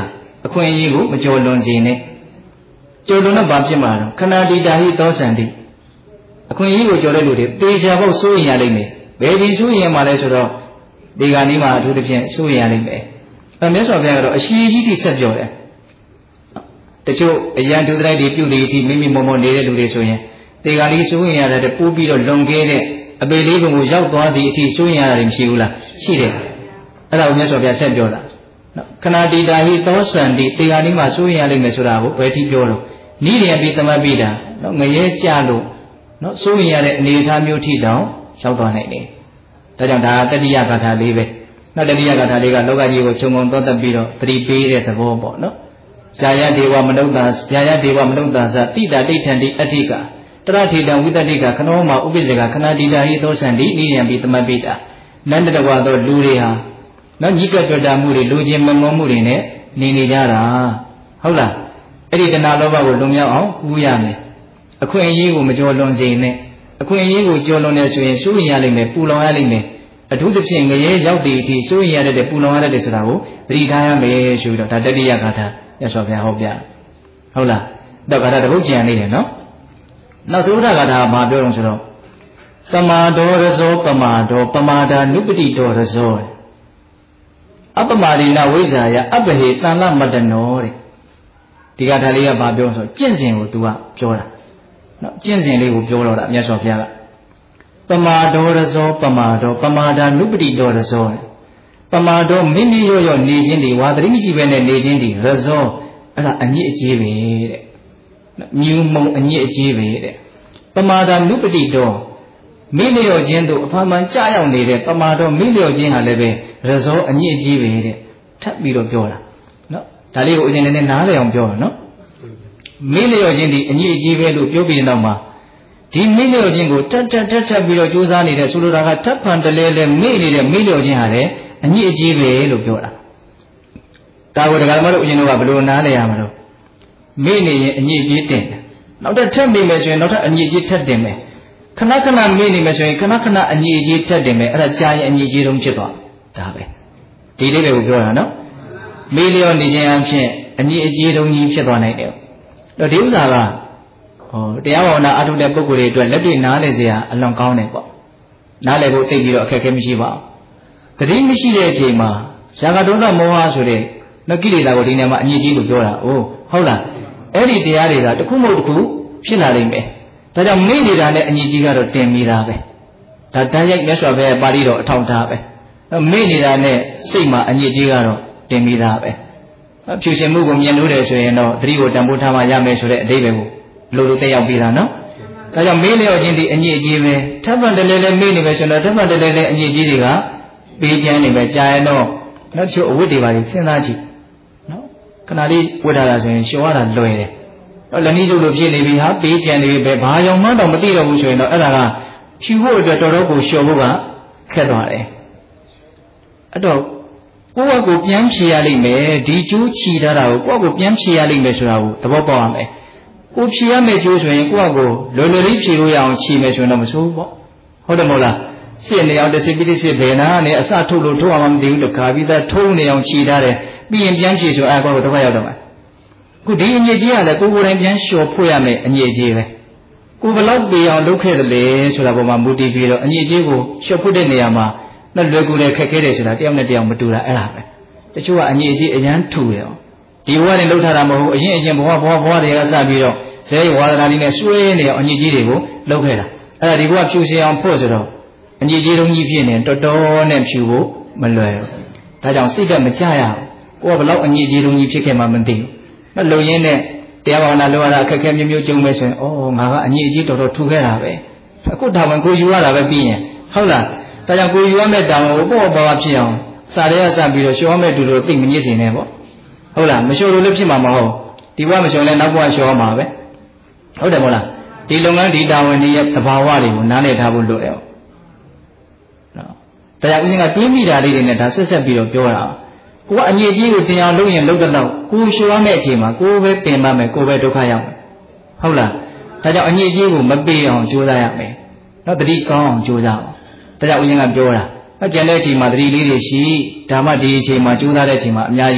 အခွင့်အရေးကိုမကျော်လွန်စေနဲ့ကျော်လွန်တော့ဘာဖြစ်မှာတော့ခဏတိတာဟိသောစံတိအခွင့်အရေးကိုကျော်တဲ့လူတွေတေချာဖို့စိုးရင်ရလိမ့်မယ်ဘယ်ချိန်စိုးရင်မှလဲဆိုတော့ဒီကနေ့မှာအထူးသဖြင့်စိုးရင်ရလိမ့်မယ်အဲမြတ်စွာဘုရားကတော့အရှိကြီးထိဆက်ပြောတယ်တချို့အရန်ဒုဒလိုက်တွေပြုတ်တဲ့အထိမိမိမုံမုံနေတဲ့လူတွေဆိုရင်ဒီကနေ့စိုးရင်ရတဲ့ပိုးပြီးတော့လွန်ခဲ့တဲ့အပေလေးပုံကိုရောက်သွားသည့်အထိစိုးရင်ရတယ်မရှိဘူးလားရှိတယ်အဲ့ဒါကိုမြတ်စွာဘုရားဆက်ပြောတာနော်ခဏတိတာဟိသောစံတိဒီကနေ့မှာစိုးရင်ရလိမ့်မယ်ဆိုတာကိုဘယ်ထိပြောတော့နိရိယပိသမတ်ပိတာနော်ငရဲကြလို့နော်စိုးရင်ရတဲ့အနေအထားမျိုးထိတောင်ရောက်သွားနိုင်တယ်ဒါကြောင့်ဒါတတိယဂါထာလေးပဲနောက်တတိယဂါထာလေးကလောကကြီးကိုခြုံငုံသောတက်ပြီးတော့သတိပေးတဲ့သဘောပေါ့နော်ဇာယဒေဝမနုဿာဇာယဒေဝမနုဿာသတိတာဒိဋ္ဌံတိအဋ္ဌိကတရထေတံဝိတ္တိကခနောမှာဥပိ္ပဇေကခဏတိတာဟိသောစံတိနိယံပိသမတ်ပိတာနန္တတဝါသောလူတွေဟာနော်ညိကတွေ့တာမှုတွေလူချင်းမငုံမှုတွေနဲ့နေနေကြတာဟုတ်လားအဲ့ဒီတဏှာလောဘကိုလွန်မြောက်အောင်ကူးရမယ်အခွင့်အရေးကိုမကျော်လွန်စေနဲ့အခွင့်အရေးကိုကျော်လွန်နေဆိုရင်စိုးရင်ရလိမ့်မယ်ပူလောင်ရလိမ့်မယ်အထူးသဖြင့်ငရဲရောက်တဲ့အထိစိုးရင်ရတဲ့ပူလောင်ရတဲ့ဆိုတာကိုသတိထားရမယ်ဆိုပြီးတော့ဒါတတိယဂါထာရသော်ဗျာဟောပြဟုတ်လားတော့ဂါထာတစ်ပုဒ်ကြံနေတယ်နော်နောက်သုဒ္ဓဂါထာကဘာပြောတော့ဆိုတော့ပမာဒောရဇောပမာဒောပမာဒာနုပတိဒောရဇောအပမာရိနဝိဇ္ဇာယအပဟေတန်လမတ္တနောတဲ့ဒီဂါထာလေးကဘာပြောဆိုကျင့်စဉ်ကို तू ကပြောတာနော်ကျင့်စဉ်လေးကိုပြောတော့တာမြတ်စွာဘုရားကပမာဒောရဇောပမာဒောပမာဒာနုပတိဒောရဇောပမာဒောမိမိရော့ရော့နေခြင်းဒီဝါသတိမရှိဘဲနဲ့နေခြင်းဒီရဇောအဲ့ဒါအညစ်အကြေးပဲတဲ့မြူမုံအညစ်အကြေးပဲတဲ့ပမာဒာနုပတိဒောမိလျော့ခြင်းတို့အဖမှန်ကြရောက်နေတဲ့ပမာဒောမိလျော့ခြင်းဟာလည်းပဲရဇောအညစ်အကြေးပဲတဲ့ထပ်ပြီးတော့ပြောတာနော်ဒါလေးကိုအရင်နဲ့နားလည်အောင်ပြောတာနော်မိလျော့ခြင်းဒီအညစ်အကြေးပဲလို့ပြောပြီးတော့မှဒီမိလျော့ခြင်းကိုတက်တက်တက်တက်ပြီးတော့ကြိုးစားနေတဲ့ဆိုလိုတာကထပ်ဖန်တလဲလဲမိနေတဲ့မိလျော့ခြင်းဟာလည်းအညစ်အကြေးပဲလို့ပြောတာဒါကိုဒကာမတို့အရင်ကဘယ်လိုနားလည်ရမလို့မိနေရင်အညစ်အကြေးတင်တယ်နောက်ထပ်ထပ်မိမယ်ဆိုရင်နောက်ထပ်အညစ်အကြေးထပ်တင်မယ်ခဏခဏမိနေမယ်ဆိုရင်ခဏခဏအညစ်အကြေးထပ်တင်မယ်အဲ့ဒါကြာရင်အညစ်အကြေးတုံးဖြစ်သွားဒါပဲဒီလေးတွေကိုပြောတာနော်မိလျော့နေခြင်းအဖြစ်အညစ်အကြေးတုံးကြီးဖြစ်သွားနိုင်တယ်တော့ဒီဥစ္စာကဟောတရားဘာဝနာအထုတဲ့ပုဂ္ဂိုလ်တွေအတွက်လက်တွေ့နားလည်စရာအလွန်ကောင်းတယ်ပေါ့နားလည်ဖို့သိပြီးတော့အခက်အခဲမရှိပါဘူးတတိမရှိတဲ့အချိန်မှာဇာကဒေါသမောဟဆိုတဲ့နကိလေသာကိုဒီနေရာမှာအညစ်အကြေးလို့ပြောတာအိုးဟုတ်လားအဲ့ဒီတရားတွေကတစ်ခုမဟုတ်တစ်ခုဖြစ်လာလိမ့်မယ်ဒါကြောင့်မိနေတာနဲ့အညစ်အကြေးကတော့တင်မိတာပဲဒါတန်းရိုက်မြတ်စွာဘုရားပါဠိတော်အထောက်ထားပဲမိနေတာနဲ့စိတ်မှာအညစ်အကြေးကတော့တင်မိတာပဲဖြူရှင်မှုကိုမြင်လို့တယ်ဆိုရင်တော့သတိကိုတန်ဖိုးထားမှရမယ်ဆိုတဲ့အဓိပ္ပာယ်ကိုလိုလိုတက်ရောက်ပြီးတာနော်ဒါကြောင့်မေးလျော့ခြင်းဒီအညစ်အကြေးပဲထပ်မှန်တလဲလဲမေးနေမယ်ဆိုတော့ထပ်မှန်တလဲလဲအညစ်အကြေးတွေကပေးချမ်းနေပဲကြာရင်တော့နောက်ချို့အဝတ်တွေပါလေစဉ်းစားကြည့်နော်ခဏလေးဝတ်ထားတာဆိုရင်ရှော်ရတာလွယ်တယ်တော့လက်နည်းစုပ်လို့ဖြစ်နေပြီဟာပေးချမ်းနေပြီပဲဘာကြောင့်မှတော့မသိတော့ဘူးဆိုရင်တော့အဲ့ဒါကဖြူဖို့အတွက်တော်တော်ကိုရှော်ဖို့ကခက်သွားတယ်အဲ့တော့ကိုယ့်ဘက်ကိုပြန်ဖြေရလိမ့်မယ်ဒီကျိုးချီထားတာကိုကိုယ့်ဘက်ကိုပြန်ဖြေရလိမ့်မယ်ဆိုတာကိုသဘောပေါက်ရမယ်ကိုဖြေရမယ့်ကျိုးဆိုရင်ကိုယ့်ဘက်ကိုလွယ်လွယ်လေးဖြေလို့ရအောင်ခြေမယ်ဆိုရင်တော့မဆိုးပေါ့ဟုတ်တယ်မဟုတ်လားစစ်နေအောင်တစ်စစ်ပြီးတစ်စစ်ဘယ်နာနဲ့အစထုတ်လို့ထုတ်အောင်မသိဘူးတခါပြီးသားထုံးနေအောင်ခြေထားတယ်ပြီးရင်ပြန်ခြေဆိုအဲကောကိုတစ်ခါရောက်တော့မှာခုဒီအညစ်အကြေးကလည်းကိုယ်ကိုယ်တိုင်ပြန်လျှော်ဖွေရမယ်အညစ်အကြေးပဲကိုဘလောက်ပြေအောင်လုပ်ခဲ့တယ်လေဆိုတာပေါ်မှာမူတည်ပြီးတော့အညစ်အကြေးကိုလျှော်ဖွေတဲ့နေရာမှာနဲ့လွယ်ကူတယ်ခက်ခဲတယ်ဆိုတာတယောက်နဲ့တယောက်မတူတာအဲ့ဒါပဲတချို့ကအညစ်အကြေးအရန်ထူတယ်ဒီဘဝနဲ့လှုပ်ထားတာမဟုတ်ဘူးအရင်အရင်ဘဝဘဝဘဝတွေကစပြီးတော့ဇဲဝါဒနာလေးနဲ့ဆွေးနေအောင်အညစ်အကြေးတွေကိုလှုပ်ခဲ့တာအဲ့ဒါဒီဘဝဖြူစင်အောင်ဖို့ဆိုတော့အညစ်အကြေးတုံးကြီးဖြစ်နေတော်တော်နဲ့ဖြူဖို့မလွယ်ဘူးဒါကြောင့်စိတ်ကမကြရဘူးကိုကဘလောက်အညစ်အကြေးတုံးကြီးဖြစ်ခဲ့မှမသိဘူးမလုံရင်းနဲ့တရားဘာဝနာလုပ်ရတာအခက်အခဲမျိုးမျိုးကြုံမယ်ဆိုရင်ဩငါကအညစ်အကြေးတော်တော်ထူခဲ့တာပဲအခုဒါဝင်ကိုယူရတာပဲပြီးရင်ဟုတ်လားဒါကြောင့်ကိုယူရမယ့်တောင်းကိုပေါ့ပေါ့ပါဖြစ်အောင်စာရဲဆန်ပြီးတော့ရှော်မဲ့တူတူသိမညစ်စင်နေပေါ့ဟုတ်လားမလျှော်လို့လည်းဖြစ်မှာမဟုတ်ဒီဘဝမလျှော်လဲနောက်ဘဝလျှော်မှာပဲဟုတ်တယ်မဟုတ်လားဒီလုပ်ငန်းဒီတာဝန်တွေရဲ့သဘာဝတွေကိုနားလည်ထားဖို့လိုတယ်နော်တရားဦးဇင်းကတွေးမိတာလေးတွေနဲ့ဒါဆက်ဆက်ပြီးတော့ပြောတာကိုကအညစ်အကြေးကိုတင်အောင်လုပ်ရင်လုပ်တဲ့တော့ကိုလျှော်ရမယ့်အချိန်မှာကိုပဲပင်ပါမယ်ကိုပဲဒုက္ခရောက်မယ်ဟုတ်လားဒါကြောင့်အညစ်အကြေးကိုမပေးအောင်ကြိုးစားရမယ်နော်တတိကောင်းအောင်ကြိုးစားအောင်ဒါကြောင့်ဦးဇင်းကပြောတာအကျန်တဲ့အချိန်မှာတတိလေးတွေရှိဒါမှဒီအချိန်မှာကြိုးစားတဲ့အချိန်မှာအများကြီး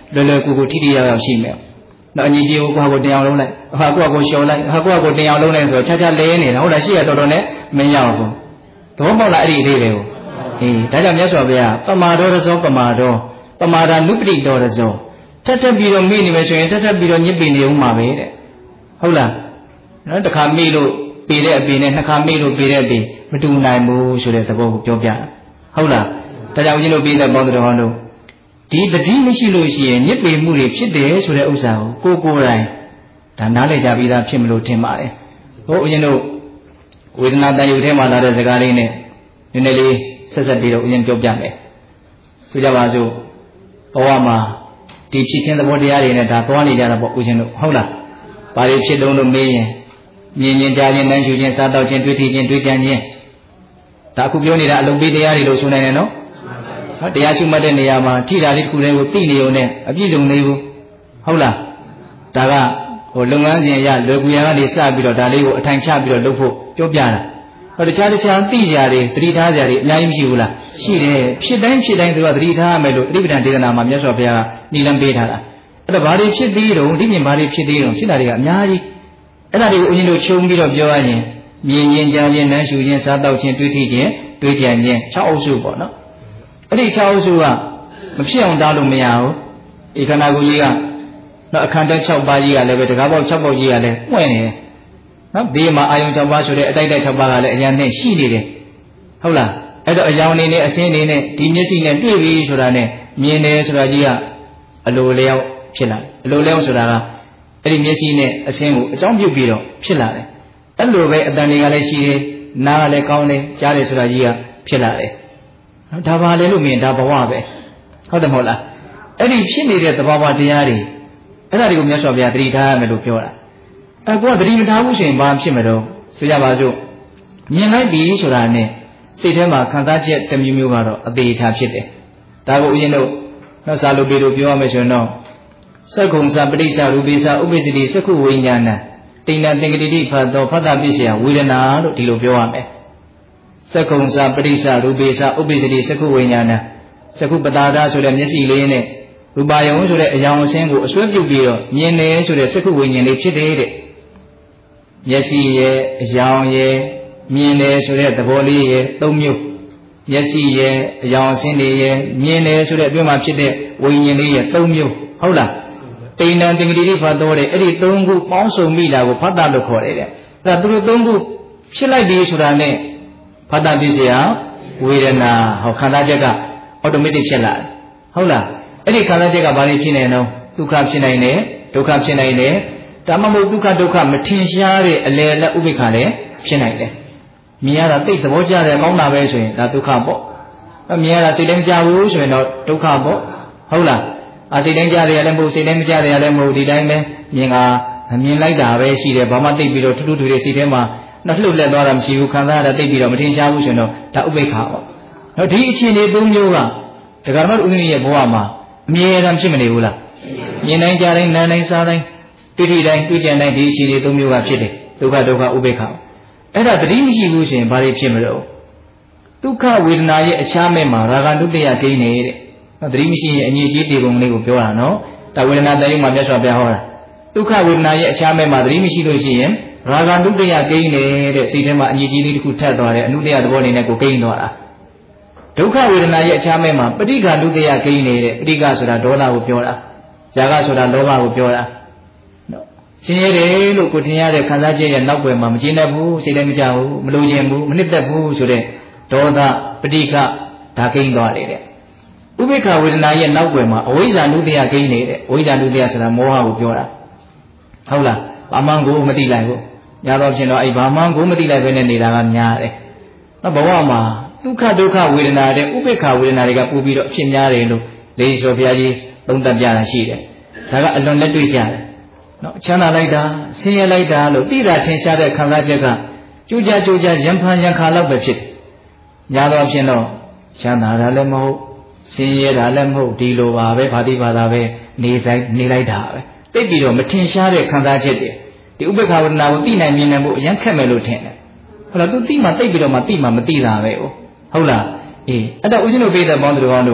လွယ်လွယ်ကူကူထိထိရောက်ရောက်ရှိမယ်နော်အညီကြီးကိုကိုယ့်ဟာကိုတင်အောင်လုံးလိုက်ဟာကိုယ့်ဟာကိုလျှော်လိုက်ဟာကိုယ့်ဟာကိုတင်အောင်လုံးလိုက်ဆိုတော့ခြားခြားလဲနေတာဟုတ်လားရှိရတော်တော်နဲ့မင်းရောက်ဘူးသဘောပေါက်လားအဲ့ဒီအသေးပဲကိုအေးဒါကြောင့်မြတ်စွာဘုရားပမာဒောရဇောပမာဒောပမာဒာနုပတိတော်ရဇောထပ်ထပ်ပြီးတော့မိနေမယ်ဆိုရင်ထပ်ထပ်ပြီးတော့ညစ်ပေနေဦးမှာပဲတဲ့ဟုတ်လားနော်တစ်ခါမိလို့ပေတဲ့အပေနဲ့နှစ်ခါမိလို့ပေတဲ့အပေမတူနိုင်ဘူးဆိုတဲ့သဘောကိုပြောပြတာဟုတ်လားဒါကြောင့်ဦးဇင်းတို့ပြီးတဲ့ပေါင်းတော်ဟောလို့ဒီတတိမရှိလို့ရှိရင်ညစ်ပေမှုတွေဖြစ်တယ်ဆိုတဲ့ဥစ္စာကိုကိုကိုယ်တိုင်ဒါနားလည်ကြပြီးသားဖြစ်မလို့ထင်ပါတယ်ဟိုဦးဇင်းတို့ဝေဒနာတန်ရုပ်ထဲမှာလာတဲ့စကားလေးနဲ့နည်းနည်းလေးဆက်ဆက်ပြီးတော့ဦးဇင်းပြောပြမယ်ဆိုကြပါစို့ဘဝမှာဒီဖြစ်ခြင်းသဘောတရားတွေနဲ့ဒါသွားနေကြတာပေါ့ဦးဇင်းတို့ဟုတ်လားဘာတွေဖြစ်လုံးလို့မေးရင်မြင်ရင်ကြားရင်နမ်းရှူခြင်းစားတော့ခြင်းတွေးထီခြင်းတွေးကြံခြင်းဒါအခုပြောနေတာအလုံးပေးတရားတွေလို့ဆိုနိုင်တယ်နော်ဟုတ်တရားရှုမှတ်တဲ့နေရာမှာထိတာလေးတစ်ခုတည်းကိုသိနေုံနဲ့အပြည့်စုံနေဘူးဟုတ်လားဒါကဟိုလုပ်ငန်းစဉ်ရလွယ်ကူရန်ကနေစပြီးတော့ဒါလေးကိုအထိုင်ချပြီးတော့လုပ်ဖို့ပြောပြတာဟောတခြားတခြားသိကြရတယ်သတိထားကြရတယ်အများကြီးမရှိဘူးလားရှိတယ်ဖြစ်တိုင်းဖြစ်တိုင်းသူကသတိထားရမယ်လို့အဓိပ္ပာယ်ဒေသနာမှာမြတ်စွာဘုရားကညှိနှံပေးထားတာအဲ့တော့ဘာတွေဖြစ်သေးတုံဒီပြင်ဘာတွေဖြစ်သေးတုံဖြစ်တာတွေကအများကြီးအဲ့ဒါတွေကိုဦးဇင်းတို့ခြုံပြီးတော့ပြောရရင်မြင်ရင်ကြားခြင်းနမ်းရှူခြင်းစားတော့ခြင်းတွေးထီခြင်းတွေးကြံခြင်း၆အုပ်စုပေါ့နော်အဲ့ဒီ၆အုပ်စုကမဖြစ်အောင်တားလို့မရဘူးဒီခန္ဓာကိုယ်ကြီးကနော်အခန္ဓာ၆ပါးကြီးကလည်းပဲတကားပေါက်၆ပေါက်ကြီးကလည်းပွင့်နေတယ်နော်ဒီမှာအာယုံ၆ပါးဆိုတဲ့အတိုက်တိုက်၆ပါးကလည်းအရင်နဲ့ရှိနေတယ်ဟုတ်လားအဲ့တော့အယောင်နေနဲ့အစင်းနေနဲ့ဒီမျက်စိနဲ့တွေ့ပြီဆိုတာနဲ့မြင်တယ်ဆိုတာကြီးကအလိုလျောက်ဖြစ်လာအလိုလျောက်ဆိုတာကအဲ့ဒီမျက်စိနဲ့အစင်းကိုအကြောင်းပြုပြီးတော့ဖြစ်လာတယ်အဲ့လိုပဲအတန်တွေကလည်းရှိတယ်နားကလည်းကောင်းတယ်ကြားတယ်ဆိုတာကြီးကဖြစ်လာတယ်ဒါပါလေလို့မြင်ဒါဘဝပဲဟုတ်တယ်မဟုတ်လားအဲ့ဒီဖြစ်နေတဲ့သဘာဝတရားတွေအဲ့ဒါတွေကိုမြတ်စွာဘုရားသတိထားရမယ်လို့ပြောတာအဲ့ကိုကသတိမထားဘူးဆိုရင်ဘာဖြစ်မလို့ဆိုကြပါစို့မြင်လိုက်ပြီဆိုတာနဲ့စိတ်ထဲမှာခံစားချက်တစ်မျိုးမျိုးကတော့အသေးချာဖြစ်တယ်ဒါကိုဦးဇင်းတို့နောက်စာလိုပေလို့ပြောရမယ်ဆိုရင်တော့သက္ကုံစပဋိစ္စရူပိစ္စဥပ္ပစ္စတိသက္ခုဝိညာဏတိဏ္ဍသင်္ကတိတိဖတ်သောဖတ်တာပစ္စယဝေဒနာလို့ဒီလိုပြောရမယ်သက္ကုံစပဋိစ္စရူပိစ္စဥပ္ပစ္စတိသက္ခုဝိညာဏသက္ခုပတာဒဆိုတဲ့မျက်စိလေးနဲ့ရူပါယုံဆိုတဲ့အယောင်အဆင်းကိုအစွဲပြုတ်ပြီးတော့မြင်တယ်ဆိုတဲ့သက္ခုဝိညာဉ်လေးဖြစ်တယ်တဲ့မျက်စိရဲ့အယောင်ရဲ့မြင်တယ်ဆိုတဲ့သဘောလေးရဲ့သုံးမျိုးမျက်စိရဲ့အယောင်အဆင်းတွေရဲ့မြင်တယ်ဆိုတဲ့အတွင်းမှာဖြစ်တဲ့ဝိညာဉ်လေးရဲ့သုံးမျိုးဟုတ်လားတိဏ္ဍသင်္ကတိတိဖတ်တော်တဲ့အဲ့ဒီသုံးခုပေါင်းစုံမိတာကိုဖတ်တာလို့ခေါ်တယ်တဲ့အဲ့ဒါသူတို့သုံးခုဖြစ်လိုက်ပြီဆိုတာနဲ့ဖတ်တာပစ္စယဝေဒနာဟောခန္ဓာချက်ကအော်တိုမက်တစ်ဖြစ်လာတယ်ဟုတ်လားအဲ့ဒီခန္ဓာချက်ကဘာတွေဖြစ်နေတော့ဒုက္ခဖြစ်နိုင်တယ်ဒုက္ခဖြစ်နိုင်တယ်ဒါမှမဟုတ်ဒုက္ခဒုက္ခမထင်ရှားတဲ့အလယ်လက်ဥပိ္ပခါလည်းဖြစ်နိုင်တယ်မြင်ရတာသိသဘောကျတယ်ကောင်းတာပဲဆိုရင်ဒါဒုက္ခပေါ့မြင်ရတာစိတ်တိုင်းမကြဘူးဆိုရင်တော့ဒုက္ခပေါ့ဟုတ်လားအစိတ်တိုင်းကြတယ်လည်းမဟုတ်စိတ်တိုင်းမကြတယ်လည်းမဟုတ်ဒီတိုင်းပဲမြင်ကမြင်လိုက်တာပဲရှိတယ်ဘာမှသိပြီးတော့ထူးထူးထူးတွေစိတ်ထဲမှာနှလှုပ်လက်သွားတာမရှိဘူးခံစားရတာသိပြီးတော့မထင်ရှားဘူးဆိုရင်တော့ဒါဥပိ္ပခါပေါ့နော်ဒီအခြေအနေသုံးမျိုးကဒကာမတ်ဥဒ္ဒရိရဲ့ဘဝမှာအမြဲတမ်းဖြစ်မနေဘူးလားမြင်တိုင်းကြားတိုင်းနားတိုင်းစားတိုင်းတွေ့ထိတိုင်းတွေ့ကြံတိုင်းဒီအခြေအနေသုံးမျိုးကဖြစ်တယ်ဒုက္ခဒုက္ခဥပိ္ပခါအဲ့ဒါသတိမရှိဘူးဆိုရင်ဘာတွေဖြစ်မလို့ဒုက္ခဝေဒနာရဲ့အခြားမဲ့မှာရာဂနုတ္တယဂိမ်းနေတဲ့သတိမရှိရင်အငြိကြီးတေပုံလေးကိုပြောတာနော်ဒါဝေဒနာတယုံမှာမြတ်စွာဘုရားဟောတာဒုက္ခဝေဒနာရဲ့အခြားမဲ့မှာသတိမရှိလို့ရှိရင်ရာဂနုတ္တယဂိမ်းနေတဲ့စိတ်ထဲမှာအငြိကြီးလေးတစ်ခုထပ်သွားတယ်အနုတ္တယသဘောအနေနဲ့ကိုဂိမ်းသွားတာဒုက္ခဝေဒနာရဲ့အခြားမဲ့မှာပဋိက္ခနုတ္တယဂိမ်းနေတဲ့ပဋိက္ခဆိုတာဒေါသကိုပြောတာဇာကဆိုတာလောဘကိုပြောတာနော်ဆင်းရဲတယ်လို့ကိုထင်ရတဲ့ခံစားချက်ရဲ့နောက်ွယ်မှာမကျေနပ်ဘူးစိတ်လည်းမကြဘူးမလိုချင်ဘူးမနှစ်သက်ဘူးဆိုတဲ့ဒေါသပဋိက္ခဒါဂိမ်းသွားတယ်တဲ့ဥပိ္ပခဝေဒနာရဲ့နောက်ွယ်မှာအဝိဇ္ဇာနုတ္တယဂိမ်းနေတဲ့ဝိဇ္ဇာနုတ္တယဆိုတာမောဟကိုပြောတာဟုတ်လားဘာမှကိုမသိလိုက်ဘူးညာတော့ဖြစ်တော့အဲ့ဘာမှကိုမသိလိုက်ပဲနဲ့နေတာကများတယ်နော်ဘဝမှာဒုက္ခဒုက္ခဝေဒနာတဲ့ဥပိ္ပခဝေဒနာတွေကပူပြီးတော့အဖြစ်များတယ်လို့လေးဆိုဘုရားကြီးသုံးသပ်ပြတာရှိတယ်ဒါကအလွန်လက်တွေ့ကြတယ်နော်ချမ်းသာလိုက်တာဆင်းရဲလိုက်တာလို့သိတာထင်ရှားတဲ့ခံစားချက်ကကြိုးကြကြိုးကြရံဖန်ရံခါလောက်ပဲဖြစ်တယ်ညာတော့ဖြစ်တော့ချမ်းသာတာလည်းမဟုတ်ဆင်းရဲတာလည်းမဟုတ်ဒီလိုပါပဲဘာတိဘာသာပဲနေတိုင်းနေလိုက်တာပဲသိပြီးတော့မထင်ရှားတဲ့ခံစားချက်တွေဒီဥပ္ပခဝေဒနာကိုသိနိုင်မြင်နိုင်ဖို့အရင်ခက်မယ်လို့ထင်တယ်ဟုတ်လားသူသိမှသိပြီးတော့မှသိမှမသိတာပဲဟုတ်လားအေးအဲ့တော့ဦးဇင်းတို့ပြေးတဲ့ပေါင်းသူတော်ကောင်းတို့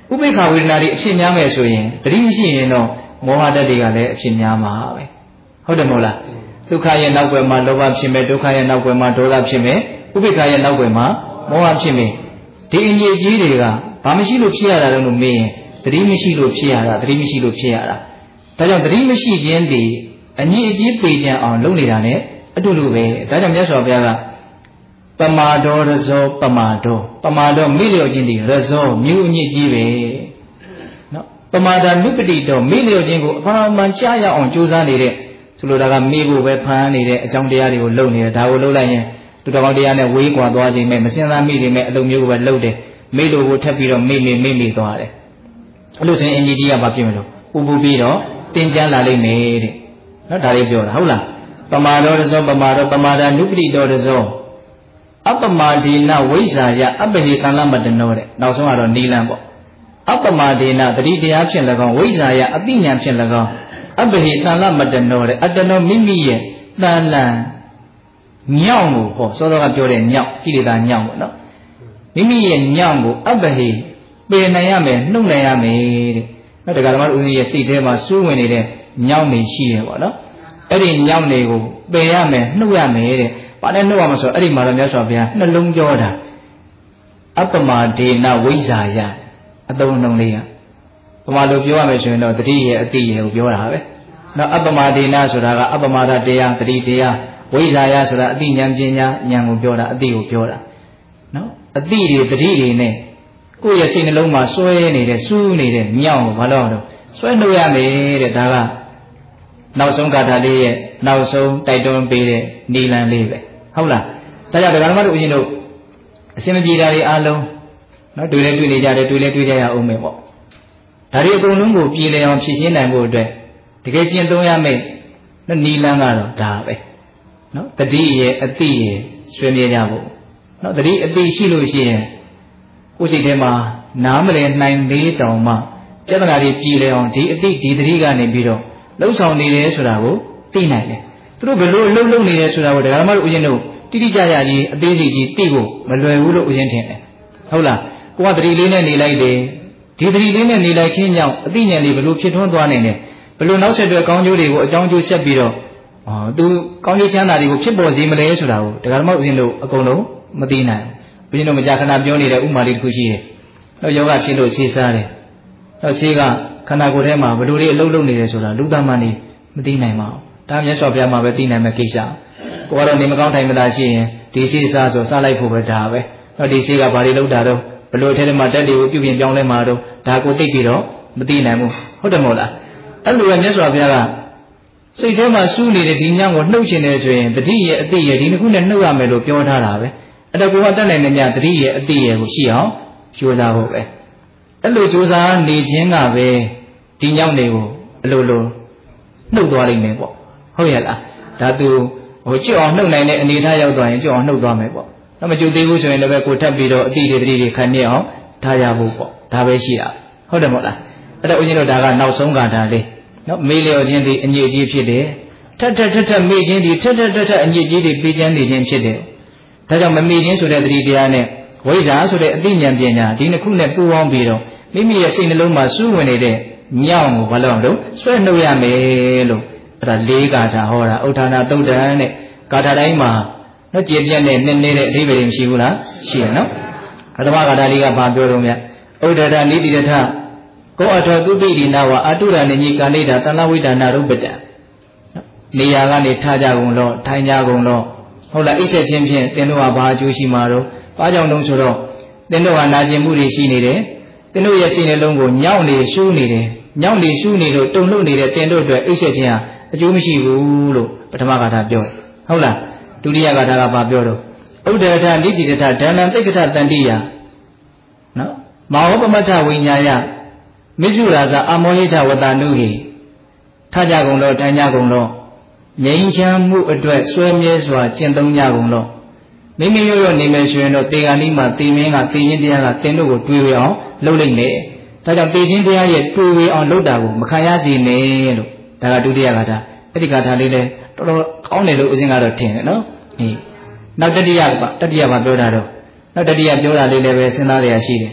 ဥပိ္ပခဝေဒနာတွေအဖြစ်များမယ်ဆိုရင်တတိမရှိရင်တော့မောဟဓာတ်တွေကလည်းအဖြစ်များမှာပဲဟုတ်တယ်မဟုတ်လားဒုက္ခရဲ့နောက်ွယ်မှာလောဘဖြစ်မယ်ဒုက္ခရဲ့နောက်ွယ်မှာဒေါသဖြစ်မယ်ဥပိ္ပခရဲ့နောက်ွယ်မှာမောဟဖြစ်မယ်ဒီအငြိကြီးတွေကဘာမရှိလို့ဖြစ်ရတာလဲလို့မေးရင်တတိမရှိလို့ဖြစ်ရတာတတိမရှိလို့ဖြစ်ရတာဒါကြောင့်တတိမရှိခြင်းဒီအငြိအကြီးပေကြံအောင်လုပ်နေတာ ਨੇ အတူတူပဲဒါကြောင့်မြတ်စွာဘုရားကပမာဒောရဇောပမာဒောပမာဒောမိလျော်ခြင်းဒီရဇောမြို့အညစ်ကြီးပဲနော်ပမာဒနုပတိတော်မိလျော်ခြင်းကိုအမှန်မှန်ကြားရအောင်ကြိုးစားနေတဲ့ဆိုလိုတာကမိဖို့ပဲဖမ်းနေတဲ့အကြောင်းတရားတွေကိုလုပ်နေတယ်ဒါကိုလုပ်လိုက်ရင်သူတော်ကောင်းတရားနဲ့ဝေးကွာသွားခြင်းနဲ့မစင်စားမိနေမဲ့အလုံးမျိုးကိုပဲလုပ်တယ်မိလို့ကိုထပ်ပြီးတော့မိမိမိမိသွားတယ်အဲ့လိုဆိုရင်အင်ဂျီကြီးကဘာဖြစ်မလို့ပူပူပြီးတော့တင်ကြလာလိမ့်မယ်တဲ့နော်ဒါလေးပြောတာဟုတ်လားပမာဒောရဇောပမာဒောပမာဒနုပတိတော်ရဇောအပမဒေနဝိဇ္ဇာယအပဟိတံလမတနောတဲ့နောက်ဆုံးကတော့နီလန်းပေါ့အပမဒေနတတိတရားဖြင့်၎င်းဝိဇ္ဇာယအတိညာဖြင့်၎င်းအပဟိတံလမတနောတဲ့အတနောမိမိရဲ့တန်လန်ညောင်းကိုဟောစောစောကပြောတဲ့ညောင်းကိလေသာညောင်းပေါ့နော်မိမိရဲ့ညောင်းကိုအပဟိပယ်နိုင်ရမယ်နှုတ်နိုင်ရမယ်တဲ့နော်တရားဓမ္မဦးဇင်းရဲ့စိတ်ထဲမှာစူးဝင်နေတဲ့ညောင်းနေရှိတယ်ပေါ့နော်အဲ့ဒီညောင်းတွေကိုပယ်ရမယ်နှုတ်ရမယ်တဲ့ဘာနဲ့နှုတ်ရမှာဆိုအဲ့ဒီမှာတော့မြတ်စွာဘုရားနှလုံးပြောတာအပမဒေနဝိဇ္ဇာယအသုံးအနှုန်းလေးကပမာလိုပြောရမယ်ဆိုရင်တော့တတိရဲ့အတိရဲ့ကိုပြောတာပဲနော်အပမဒေနဆိုတာကအပမဒတရားတတိတရားဝိဇ္ဇာယဆိုတာအတိဉာဏ်ပညာဉာဏ်ကိုပြောတာအတိကိုပြောတာနော်အတိတွေတတိတွေနဲ့ကိုယ့်ရဲ့စိတ်နှလုံးမှာစွဲနေတဲ့စူးနေတဲ့ညောင်းကိုဘာလို့အောင်စွဲနှုတ်ရမယ်တဲ့ဒါကနောက်ဆုံးကာထာလေးရဲ့နောက်ဆုံးတိုက်တွန်းပေးတဲ့နီလန်လေးပဲဟုတ်လားဒါကြောင့်ဒကာမတို့ဦးဇင်းတို့အရှင်မပြေတာတွေအားလုံးနော်တွေ့လဲတွေ့နေကြတယ်တွေ့လဲတွေ့ကြရအောင်မယ်ပေါ့ဒါတွေအကုန်လုံးကိုပြည်လည်အောင်ဖြည့်ရှင်းနိုင်ဖို့အတွက်တကယ်ကျင့်သုံးရမယ်နော်နီလန်ကတော့ဒါပဲနော်တတိရဲ့အတိရဲ့ဆွေးမြေကြဖို့နော်တတိအတိရှိလို့ရှိရင်ကိုယ်စိတ်ထဲမှာနားမလည်နိုင်သေးတောင်မှပြဿနာတွေပြည်လည်အောင်ဒီအတိဒီတတိကနေပြီးတော့လှုပ်ဆောင်နေတယ်ဆိုတာကိုသိနိုင်တယ်သူတို့ဘယ်လိုလှုပ်လှုပ်နေတယ်ဆိုတာကိုဒကာမတို့ဦးဇင်းတို့တိတိကျကျကြီးအသေးစိတ်ကြီးသိဖို့မလွယ်ဘူးလို့ဦးဇင်းထင်တယ်ဟုတ်လားကိုကတတိလေးနဲ့နေလိုက်တယ်ဒီတတိလေးနဲ့နေလိုက်ချင်းကြောင့်အသိဉာဏ်တွေဘယ်လိုဖြစ်ထွန်းသွားနိုင်လဲဘယ်လိုနောက်ဆက်တွဲကောင်းကျိုးတွေကိုအကြောင်းကျိုးဆက်ပြီးတော့ဟောသူကောင်းကျိုးချမ်းသာတွေကိုဖြစ်ပေါ်စေမလဲဆိုတာကိုဒကာမတို့ဦးဇင်းတို့အကုန်လုံးမသိနိုင်ဘူးဦးဇင်းတို့မကြာခဏပြောနေတဲ့ဥမာလေးတစ်ခုရှိတယ်တော့ယောဂဖြစ်လို့ဆေးစားတယ်တော့ဆေးကခန္ဓာကိုယ်ထဲမှာဘယ်လိုတွေအလုပ်လုပ်နေတယ်ဆိုတာလူသားမှန်နေမသိနိုင်ပါဘူးဒါမြတ်စွာဘုရားမှာပဲသိနိုင်မယ့်ကိစ္စကိုကတော့နေမကောင်းထိုင်မသာရှိရင်ဒီဆေးစားဆိုစားလိုက်ဖို့ပဲဒါပဲတော့ဒီဆေးကဘာတွေလုပ်တာတော့ဘယ်လိုထဲထဲမှာတက်တွေကိုပြုပြင်ပြောင်းလဲမှာတော့ဒါကိုသိပြီးတော့မသိနိုင်ဘူးဟုတ်တယ်မဟုတ်လားအဲ့လိုပဲမြတ်စွာဘုရားကစိတ်ထဲမှာစူးနေတဲ့ဒီညံကိုနှုတ်ချင်တယ်ဆိုရင်တတိရဲ့အတိရဲ့ဒီနှစ်ခုနဲ့နှုတ်ရမယ်လို့ပြောထားတာပဲအဲ့တော့ကိုကတက်နိုင်တဲ့ညတတိရဲ့အတိရဲ့ကိုရှိအောင်ကြိုးစားဖို့ပဲအဲ့လိုကြိုးစားနေခြင်းကပဲဒီညောင်းတွေကိုအလိုလိုနှုတ်သွားလိမ့်မယ်ပေါ့ဟုတ်ရဲ့လားဒါသူဟိုကြွအောင်နှုတ်နိုင်တဲ့အနေထားရောက်သွားရင်ကြွအောင်နှုတ်သွားမယ်ပေါ့တော့မကြွသေးဘူးဆိုရင်လည်းပဲကိုထပ်ပြီးတော့အတိတွေတတိတွေခံနေအောင်ထားရဖို့ပေါ့ဒါပဲရှိတာဟုတ်တယ်မဟုတ်လားအဲ့တော့ဦးဇင်းတို့ဒါကနောက်ဆုံးကဒါလေးနော်မေးလျော်ခြင်းဒီအညစ်အကြေးဖြစ်တယ်ထက်ထက်ထက်ထက်မေးခြင်းဒီထက်ထက်ထက်ထက်အညစ်အကြေးတွေပေးချမ်းနေခြင်းဖြစ်တယ်ဒါကြောင့်မမေ့ခြင်းဆိုတဲ့တတိတရားနဲ့ဝိဇ္ဇာဆိုတဲ့အသိဉာဏ်ပညာဒီနှစ်ခုနဲ့ပူးပေါင်းပြီးတော့မိမိရဲ့စိတ်နှလုံးမှာစူးဝင်နေတဲ့ညောင်းကိုဘာလို့အောင်လို့ဆွဲနှုတ်ရမယ်လို့အဲ့ဒါလေးကာထာဟောတာဥထာနာသုတ်တံနဲ့ကာထာတိုင်းမှာနော်ကျေပြတ်နဲ့နည်းနည်းတဲ့အဓိပ္ပာယ်မရှိဘူးလားရှိရနော်ပထမကာထာလေးကဘာပြောတော့မြတ်ဥဒ္ဒတာနိတိတထကောအထောသူပိရိနာဝအတုရဏညိကာလိတာတလဝိဒါနာရုပ္ပတံနေရာကနေထားကြကုန်တော့ထိုင်ကြကုန်တော့ဟုတ်လားအိပ်ဆက်ခြင်းဖြင့်သင်တို့ဟာဘာအကျိုးရှိမှာတော့ဘာကြောင့်တုံးဆိုတော့သင်တို့ဟာနာကျင်မှုတွေရှိနေတယ်သင်တို့ရဲ့စိတ်နှလုံးကိုညောင်းနေရှူးနေတယ်ညောင်းနေရှူးနေလို့တုန်လှုပ်နေတဲ့သင်တို့အတွက်အိပ်ဆက်ခြင်းဟာအကျိုးမရှိဘူးလို့ပထမကာထာပြောဟုတ်လားဒုတိယကာထာကဘာပြောတော့ဥဒ္ဒထနိတိတထဒါနံသိက္ခထတန္တိယနော်မောဟပမတ္ထဝိညာယမိစုရာဇာအမောဟိတဝတ္တနုဟိထားကြကုန်တော့ထိုင်ကြကုန်တော့ငြိမ်းချမ်းမှုအတွက်ဆွဲမြဲစွာကျင့်သုံးကြကုန်တော့မိမိရောရောနေမယ်ဆိုရင်တော့တေဂာနိမှာတေမင်းကတေခြင်းတရားကသင်တို့ကိုတွေးဝေအောင်လုပ်လိုက်မယ်ဒါကြောင့်တေခြင်းတရားရဲ့တွေးဝေအောင်လုပ်တာကိုမခံရစေနဲ့လို့ဒါကဒုတိယကာထာအဲ့ဒီကာထာလေးလဲတော်တော်ကောင်းတယ်လို့ဦးဇင်းကတော့ထင်တယ်နော်အေးနောက်တတိယကတတိယမှာပြောတာတော့နောက်တတိယပြောတာလေးလည်းပဲစဉ်းစားရရှိတယ်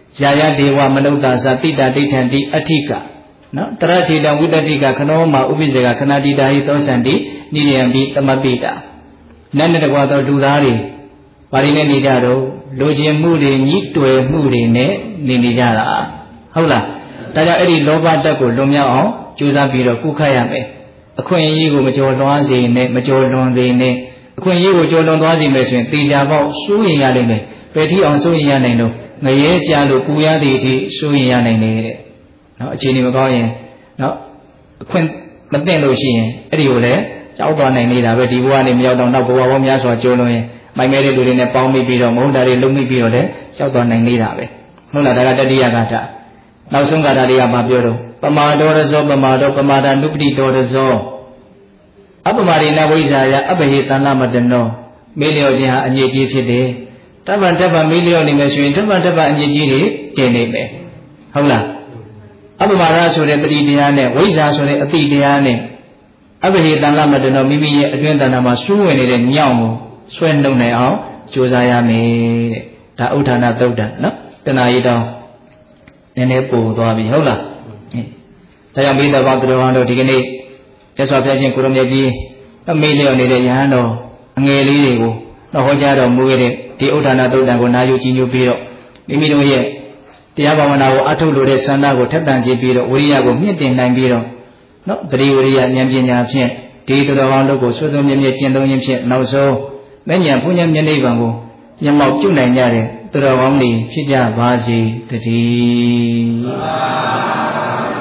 ယာယဒေဝမနုဿာသတိတာဒိဋ္ဌံတိအဋ္ဌိကနော်တရထေတံဝိတ္တိကခနောမှာဥပိစ္ဆေကခဏတိတာဟိသောစန္တိနိရိယံပိသမပိတာနတ်နဲ့တကွာသောလူသားတွေဘာတွေနဲ့နေကြတော့လိုချင်မှုတွေညှိတွယ်မှုတွေနဲ့နေနေကြတာဟုတ်လားဒါကြောင့်အဲ့ဒီလောဘဓာတ်ကိုလွန်မြောက်အောင်ကြိုးစားပြီးတော့ကုခတ်ရမယ်အခွင့်အရေးကိုမကျော်လွှားစေနဲ့မကျော်လွန်စေနဲ့အခွင့်အရေးကိုကျော်လွန်သွားစေမယ်ဆိုရင်တေချာပေါက်စိုးရင်ရလိမ့်မယ်ပယ်ထီအောင်စိုးရင်ရနိုင်တော့ငရဲကြလို့ပူရသည့်အထိစိုးရင်ရနိုင်တယ်တဲ့နော်အခြေအနေမကောင်းရင်နော်အခွင့်မသိလို့ရှိရင်အဲ့ဒီကိုလည်းကြောက်သွားနိုင်နေတာပဲဒီဘဝနဲ့မရောက်တော့နောက်ဘဝပေါင်းများစွာကျော်လွန်ရင်မိုင်မဲတဲ့လူတွေနဲ့ပေါင်းမိပြီးတော့မဟုတ်တာတွေလုံးမိပြီးတော့လည်းကြောက်သွားနိုင်နေတာပဲဟုတ်လားဒါကတတိယဂါထာနောက်ဆုံးဂါထာလေးကမှပြောတော့ပမာဒောရဇောပမာဒောပမာဒနုပတိဒောရဇောအပမာရိနဝိဇ္ဇာယအပဟိတန္နမတနောမေးလျော့ခြင်းဟာအငြိကြီးဖြစ်တယ်တပ္ပံတပ္ပံမေးလျော့နေမယ်ဆိုရင်တပ္ပံတပ္ပံအငြိကြီးတွေကျင်နေမယ်ဟုတ်လားအပမာရဆိုတဲ့တတိတရားနဲ့ဝိဇ္ဇာဆိုတဲ့အတိတရားနဲ့အပဟိတန္နမတနောမိမိရဲ့အတွင်းတဏ္ဍာမှာစူးဝင်နေတဲ့ညောင်းကိုဆွဲနှုတ်နိုင်အောင်ကြိုးစားရမယ်တဲ့ဒါဥထာဏသုတ်တံနော်တဏှာရီတောင်းနည်းနည်းပို့သွားပြီဟုတ်လားဒါကြောင့်မိသားပေါင်းသူတော်ကောင်းတို့ဒီကနေ့မြတ်စွာဘုရားရှင်ကိုရမြတ်ကြီးအမေးလျော့နေတဲ့ယဟန်တော်အငယ်လေးတွေကိုတော့ဟောကြားတော်မူခဲ့တဲ့ဒီဥထာဏသုတ်တံကိုနာယူကြည်ညိုပြီးတော့မိမိတို့ရဲ့တရားဘာဝနာကိုအထုတ်လို့တဲ့ဆန္ဒကိုထက်သန်စေပြီးတော့ဝိရိယကိုမြင့်တင်နိုင်ပြီးတော့နော်တတိဝိရိယဉာဏ်ပညာဖြင့်ဒီသူတော်ကောင်းတို့ကိုဆွေးသွင်းမြင့်မြတ်ကျင့်သုံးခြင်းဖြင့်နောက်ဆုံးမဉ္ဇဉ်ဘုညံမျက်နှိပ်ပံကိုမျက်မှောက်ပြုနိုင်ကြတဲ့သူတော်ကောင်းတွေဖြစ်ကြပါစေတည်း